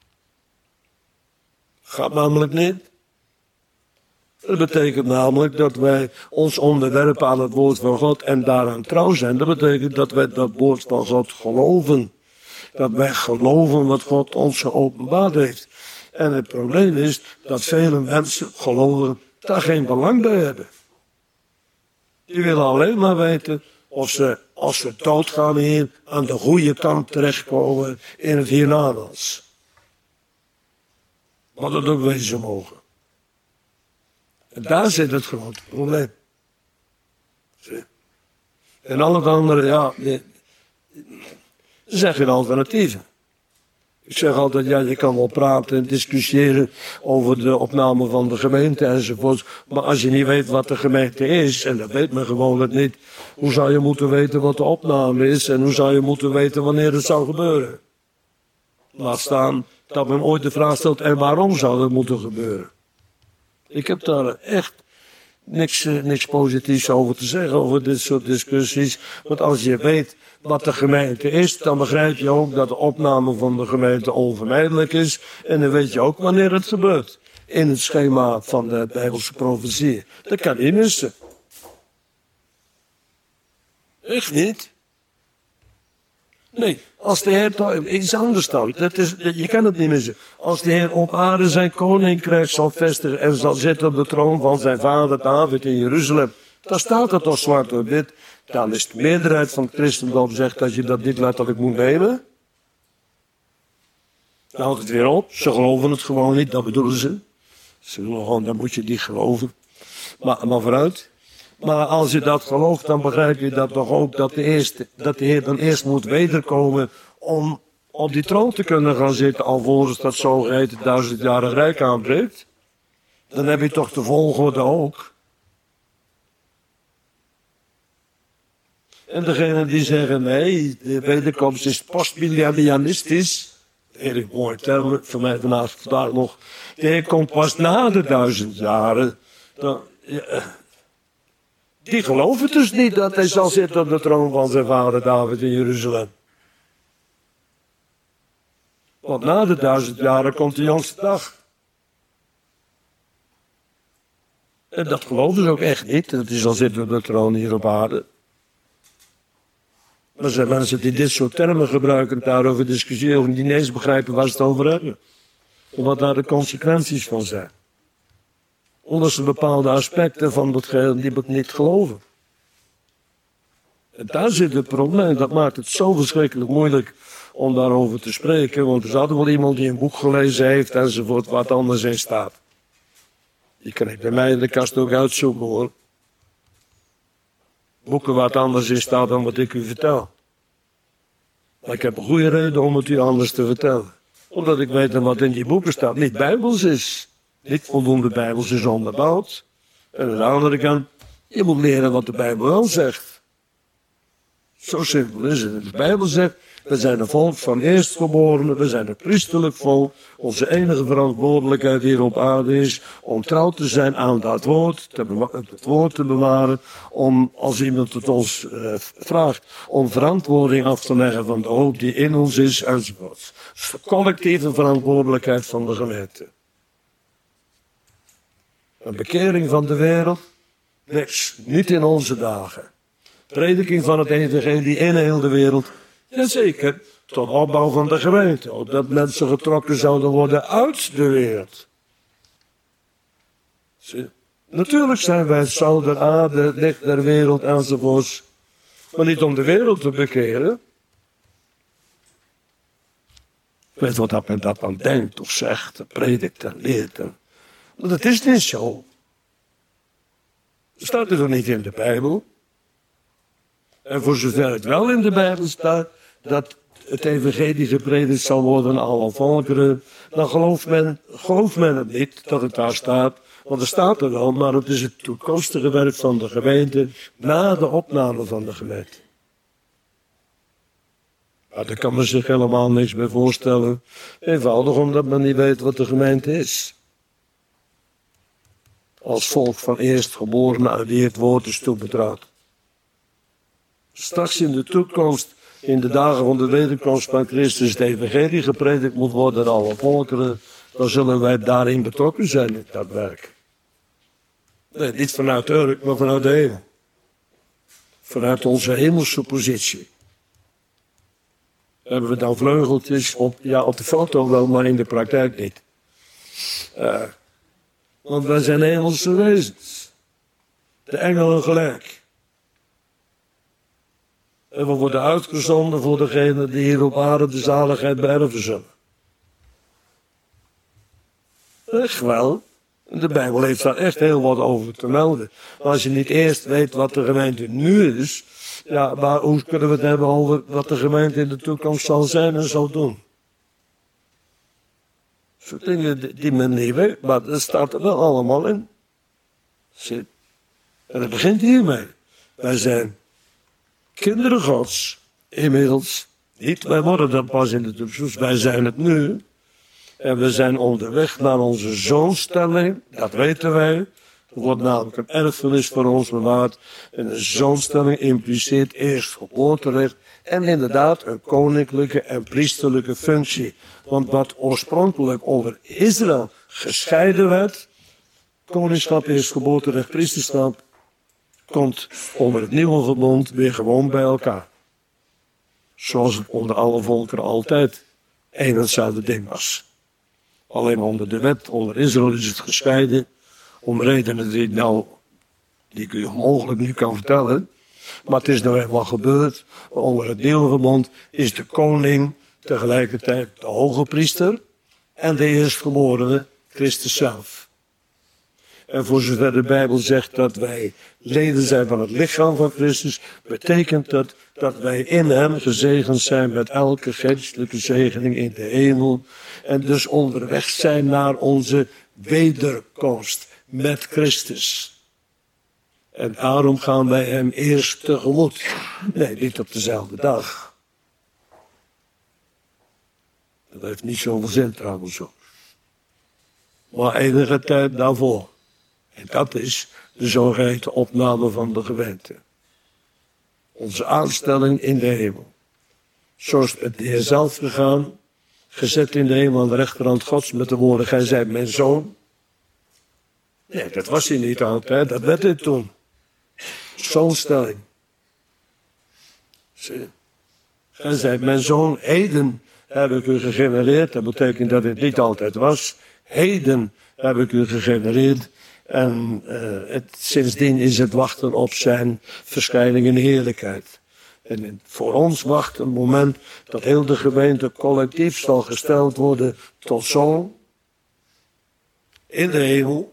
Gaat namelijk niet. Dat betekent namelijk dat wij ons onderwerpen aan het woord van God en daaraan trouw zijn. Dat betekent dat wij dat woord van God geloven. Dat wij geloven wat God ons geopenbaard heeft. En het probleem is dat vele mensen geloven daar geen belang bij hebben. Die willen alleen maar weten of ze, als ze doodgaan hier, aan de goede kant terechtkomen in het hiernamaals. Wat het ook wezen mogen. En daar zit het grote probleem. En al het andere, ja, er zijn geen alternatieven. Ik zeg altijd, ja, je kan wel praten en discussiëren over de opname van de gemeente enzovoort. Maar als je niet weet wat de gemeente is, en dat weet men gewoon het niet, hoe zou je moeten weten wat de opname is en hoe zou je moeten weten wanneer het zou gebeuren? Laat staan dat men ooit de vraag stelt, en waarom zou dat moeten gebeuren? Ik heb daar echt niks positiefs over te zeggen, over dit soort discussies. Want als je weet wat de gemeente is, dan begrijp je ook dat de opname van de gemeente onvermijdelijk is. En dan weet je ook wanneer het gebeurt. In het schema van de Bijbelse profetie. Dat kan je missen. Echt niet. Nee, als de Heer, iets anders dan, je kan het niet missen. Als de Heer op aarde zijn koninkrijk zal vestigen en zal zitten op de troon van zijn vader David in Jeruzalem, dan staat het toch zwart op wit. Dan is de meerderheid van het christendom zegt dat je dat niet letterlijk moet nemen. Dan houdt het weer op, ze geloven het gewoon niet, dat bedoelen ze. Ze willen gewoon, dan moet je niet geloven. Maar vooruit. Maar als je dat gelooft, dan begrijp je dat toch ook dat de Heer dan eerst moet wederkomen om op die troon te kunnen gaan zitten, alvorens dat zogeheten 1000-jarig rijk aanbreekt. Dan heb je toch de volgorde ook. En degenen die zeggen, nee, de wederkomst is postmillennialistisch. Heel mooi term, voor mij vanavond vandaag nog. De Heer komt pas na de 1000 jaren. Die geloven dus niet dat hij zal zitten op de troon van zijn vader David in Jeruzalem. Want na de 1000 jaren komt de jongste dag. En dat geloven ze ook echt niet, dat hij zal zitten op de troon hier op aarde. Maar er zijn mensen die dit soort termen gebruiken, daarover discussiëren, die niet eens begrijpen waar ze het over hebben. En wat daar de consequenties van zijn. Omdat ze bepaalde aspecten van dat geheel niet geloven. En daar zit het probleem, dat maakt het zo verschrikkelijk moeilijk om daarover te spreken. Want er is altijd wel iemand die een boek gelezen heeft enzovoort, wat anders in staat. Die kan ik bij mij in de kast ook uitzoeken hoor. Boeken wat anders in staat dan wat ik u vertel. Maar ik heb een goede reden om het u anders te vertellen. Omdat ik weet dat wat in die boeken staat niet bijbels is. Niet voldoende bijbels is onderbouwd. En aan de andere kant, je moet leren wat de Bijbel wel zegt. Zo simpel is het. De Bijbel zegt, we zijn een volk van eerstgeborenen, we zijn een priesterlijk volk. Onze enige verantwoordelijkheid hier op aarde is om trouw te zijn aan dat woord, het woord te bewaren. Om, als iemand het ons vraagt, om verantwoording af te leggen van de hoop die in ons is, enzovoort. Dat is de collectieve verantwoordelijkheid van de gemeente. Een bekering van de wereld? Niks, niet in onze dagen. Prediking van het evangelie in heel de wereld? Jazeker, tot opbouw van de gemeente. Opdat mensen getrokken zouden worden uit de wereld. Natuurlijk zijn wij het zout der aarde, het licht der wereld enzovoorts. Maar niet om de wereld te bekeren. Ik weet wat men dat dan denkt of zegt, predikt en leert. Maar dat is niet zo. Dat staat er niet in de Bijbel. En voor zover het wel in de Bijbel staat, dat het evangelie gepredikt zal worden aan alle volkeren, dan gelooft men het niet dat het daar staat. Want er staat er wel, maar het is het toekomstige werk van de gemeente na de opname van de gemeente. Maar daar kan men zich helemaal niks bij voorstellen. Eenvoudig omdat men niet weet wat de gemeente is. Als volk van eerstgeborenen aan wie het woord is toebetrouwd. Straks in de toekomst, in de dagen van de wederkomst van Christus, het evangelie gepredikt moet worden aan alle volkeren, dan zullen wij daarin betrokken zijn in dat werk. Nee, niet vanuit Urk, maar vanuit de hemel. Vanuit onze hemelse positie. Hebben we dan vleugeltjes op? Ja, op de foto wel, maar in de praktijk niet. Want wij zijn hemelse wezens. De engelen gelijk. En we worden uitgezonden voor degenen die hier op aarde de zaligheid beërven zullen. Echt wel. De Bijbel heeft daar echt heel wat over te melden. Maar als je niet eerst weet wat de gemeente nu is, ja, maar hoe kunnen we het hebben over wat de gemeente in de toekomst zal zijn en zal doen? Zo dingen die men niet weet, maar dat staat er wel allemaal in. Zit. En het begint hiermee. Wij zijn kinderen Gods, inmiddels niet. Wij worden dan pas in de toekomst. Wij zijn het nu. En we zijn onderweg naar onze zoonstelling. Dat weten wij. Er wordt namelijk een erfenis voor ons bewaard. En een zoonstelling impliceert eerst geboorterecht. En inderdaad een koninklijke en priesterlijke functie. Want wat oorspronkelijk onder Israël gescheiden werd. Koningschap, eerst geboorterecht, priesterschap. Komt onder het nieuwe verbond weer gewoon bij elkaar. Zoals het onder alle volkeren altijd één en hetzelfde ding was. Alleen onder de wet, onder Israël is het gescheiden. Om redenen die ik u onmogelijk niet kan vertellen. Maar het is nou eenmaal gebeurd. Onder het nieuwe verbond is de koning tegelijkertijd de hoge priester. En de eerstgeborene Christus zelf. En voor zover de Bijbel zegt dat wij leden zijn van het lichaam van Christus, betekent dat wij in hem gezegend zijn met elke geestelijke zegening in de hemel. En dus onderweg zijn naar onze wederkomst met Christus. En daarom gaan wij hem eerst tegemoet. Nee, niet op dezelfde dag. Dat heeft niet zoveel zin trouwens ook. Maar enige tijd daarvoor. En dat is de zogeheten opname van de gemeente. Onze aanstelling in de hemel. Zo is het de Heer zelf gegaan, gezet in de hemel aan de rechterhand Gods met de woorden, gij zijt mijn zoon. Nee, dat was hij niet altijd, dat werd hij toen. Zoonstelling. Gij zijt mijn zoon, heden heb ik u gegenereerd. Dat betekent dat het niet altijd was. Heden heb ik u gegenereerd. En sindsdien is het wachten op zijn verschijning in heerlijkheid. En voor ons wacht een moment dat heel de gemeente collectief zal gesteld worden tot zoon in de hemel.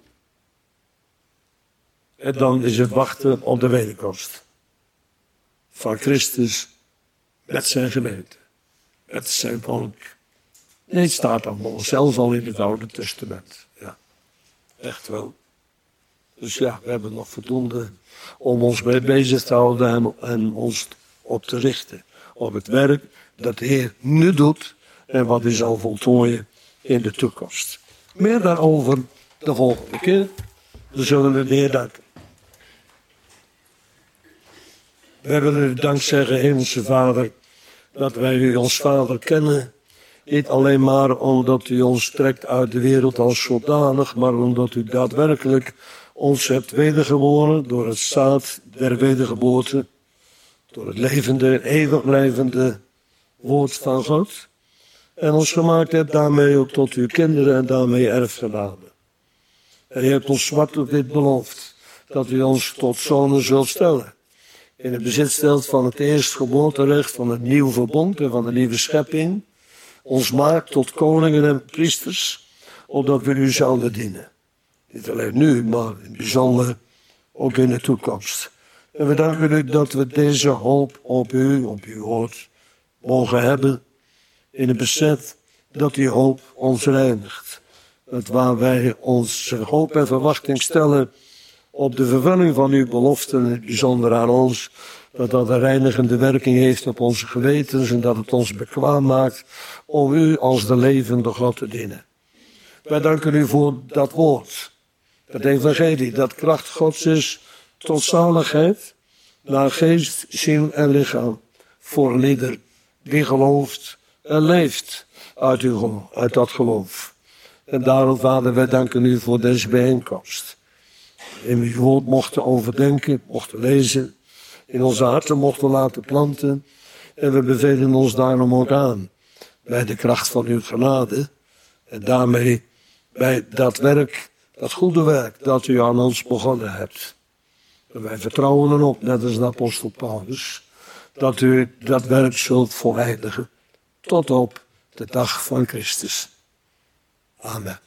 En dan is het wachten op de wederkomst van Christus met zijn gemeente, met zijn volk. Nee, het staat allemaal, zelfs al in het Oude Testament. Ja, echt wel. Dus ja, we hebben nog voldoende om ons mee bezig te houden en ons op te richten. Op het werk dat de Heer nu doet en wat hij zal voltooien in de toekomst. Meer daarover de volgende keer. We zullen de Heer danken. We willen u dank zeggen, Hemelse Vader, dat wij u als Vader kennen. Niet alleen maar omdat u ons trekt uit de wereld als zodanig, maar omdat u daadwerkelijk ons hebt wedergeboren door het zaad der wedergeboorte. Door het levende, eeuwig blijvende woord van God. En ons gemaakt hebt daarmee ook tot uw kinderen en daarmee erfgenamen. En u hebt ons zwart op wit beloofd dat u ons tot zonen zult stellen. In het bezit stelt van het eerstgeboorterecht van het nieuwe verbond en van de nieuwe schepping. Ons maakt tot koningen en priesters, opdat we u zouden dienen. Niet alleen nu, maar in het bijzonder ook in de toekomst. En we danken u dat we deze hoop op uw woord, mogen hebben. In het besef dat die hoop ons reinigt. Dat waar wij onze hoop en verwachting stellen op de vervulling van uw beloften, in het bijzonder aan ons, dat dat een reinigende werking heeft op onze gewetens en dat het ons bekwaam maakt om u als de levende God te dienen. Wij danken u voor dat woord, dat evangelie, dat kracht Gods is tot zaligheid, naar geest, ziel en lichaam, voor een ieder die gelooft en leeft uit dat geloof. En daarom, Vader, wij danken u voor deze bijeenkomst. En uw woord mochten overdenken, mochten lezen, in onze harten mochten laten planten. En we bevelen ons daarom ook aan bij de kracht van uw genade. En daarmee bij dat werk, dat goede werk dat u aan ons begonnen hebt. En wij vertrouwen erop, net als de apostel Paulus, dat u dat werk zult voleindigen tot op de dag van Christus. Amen.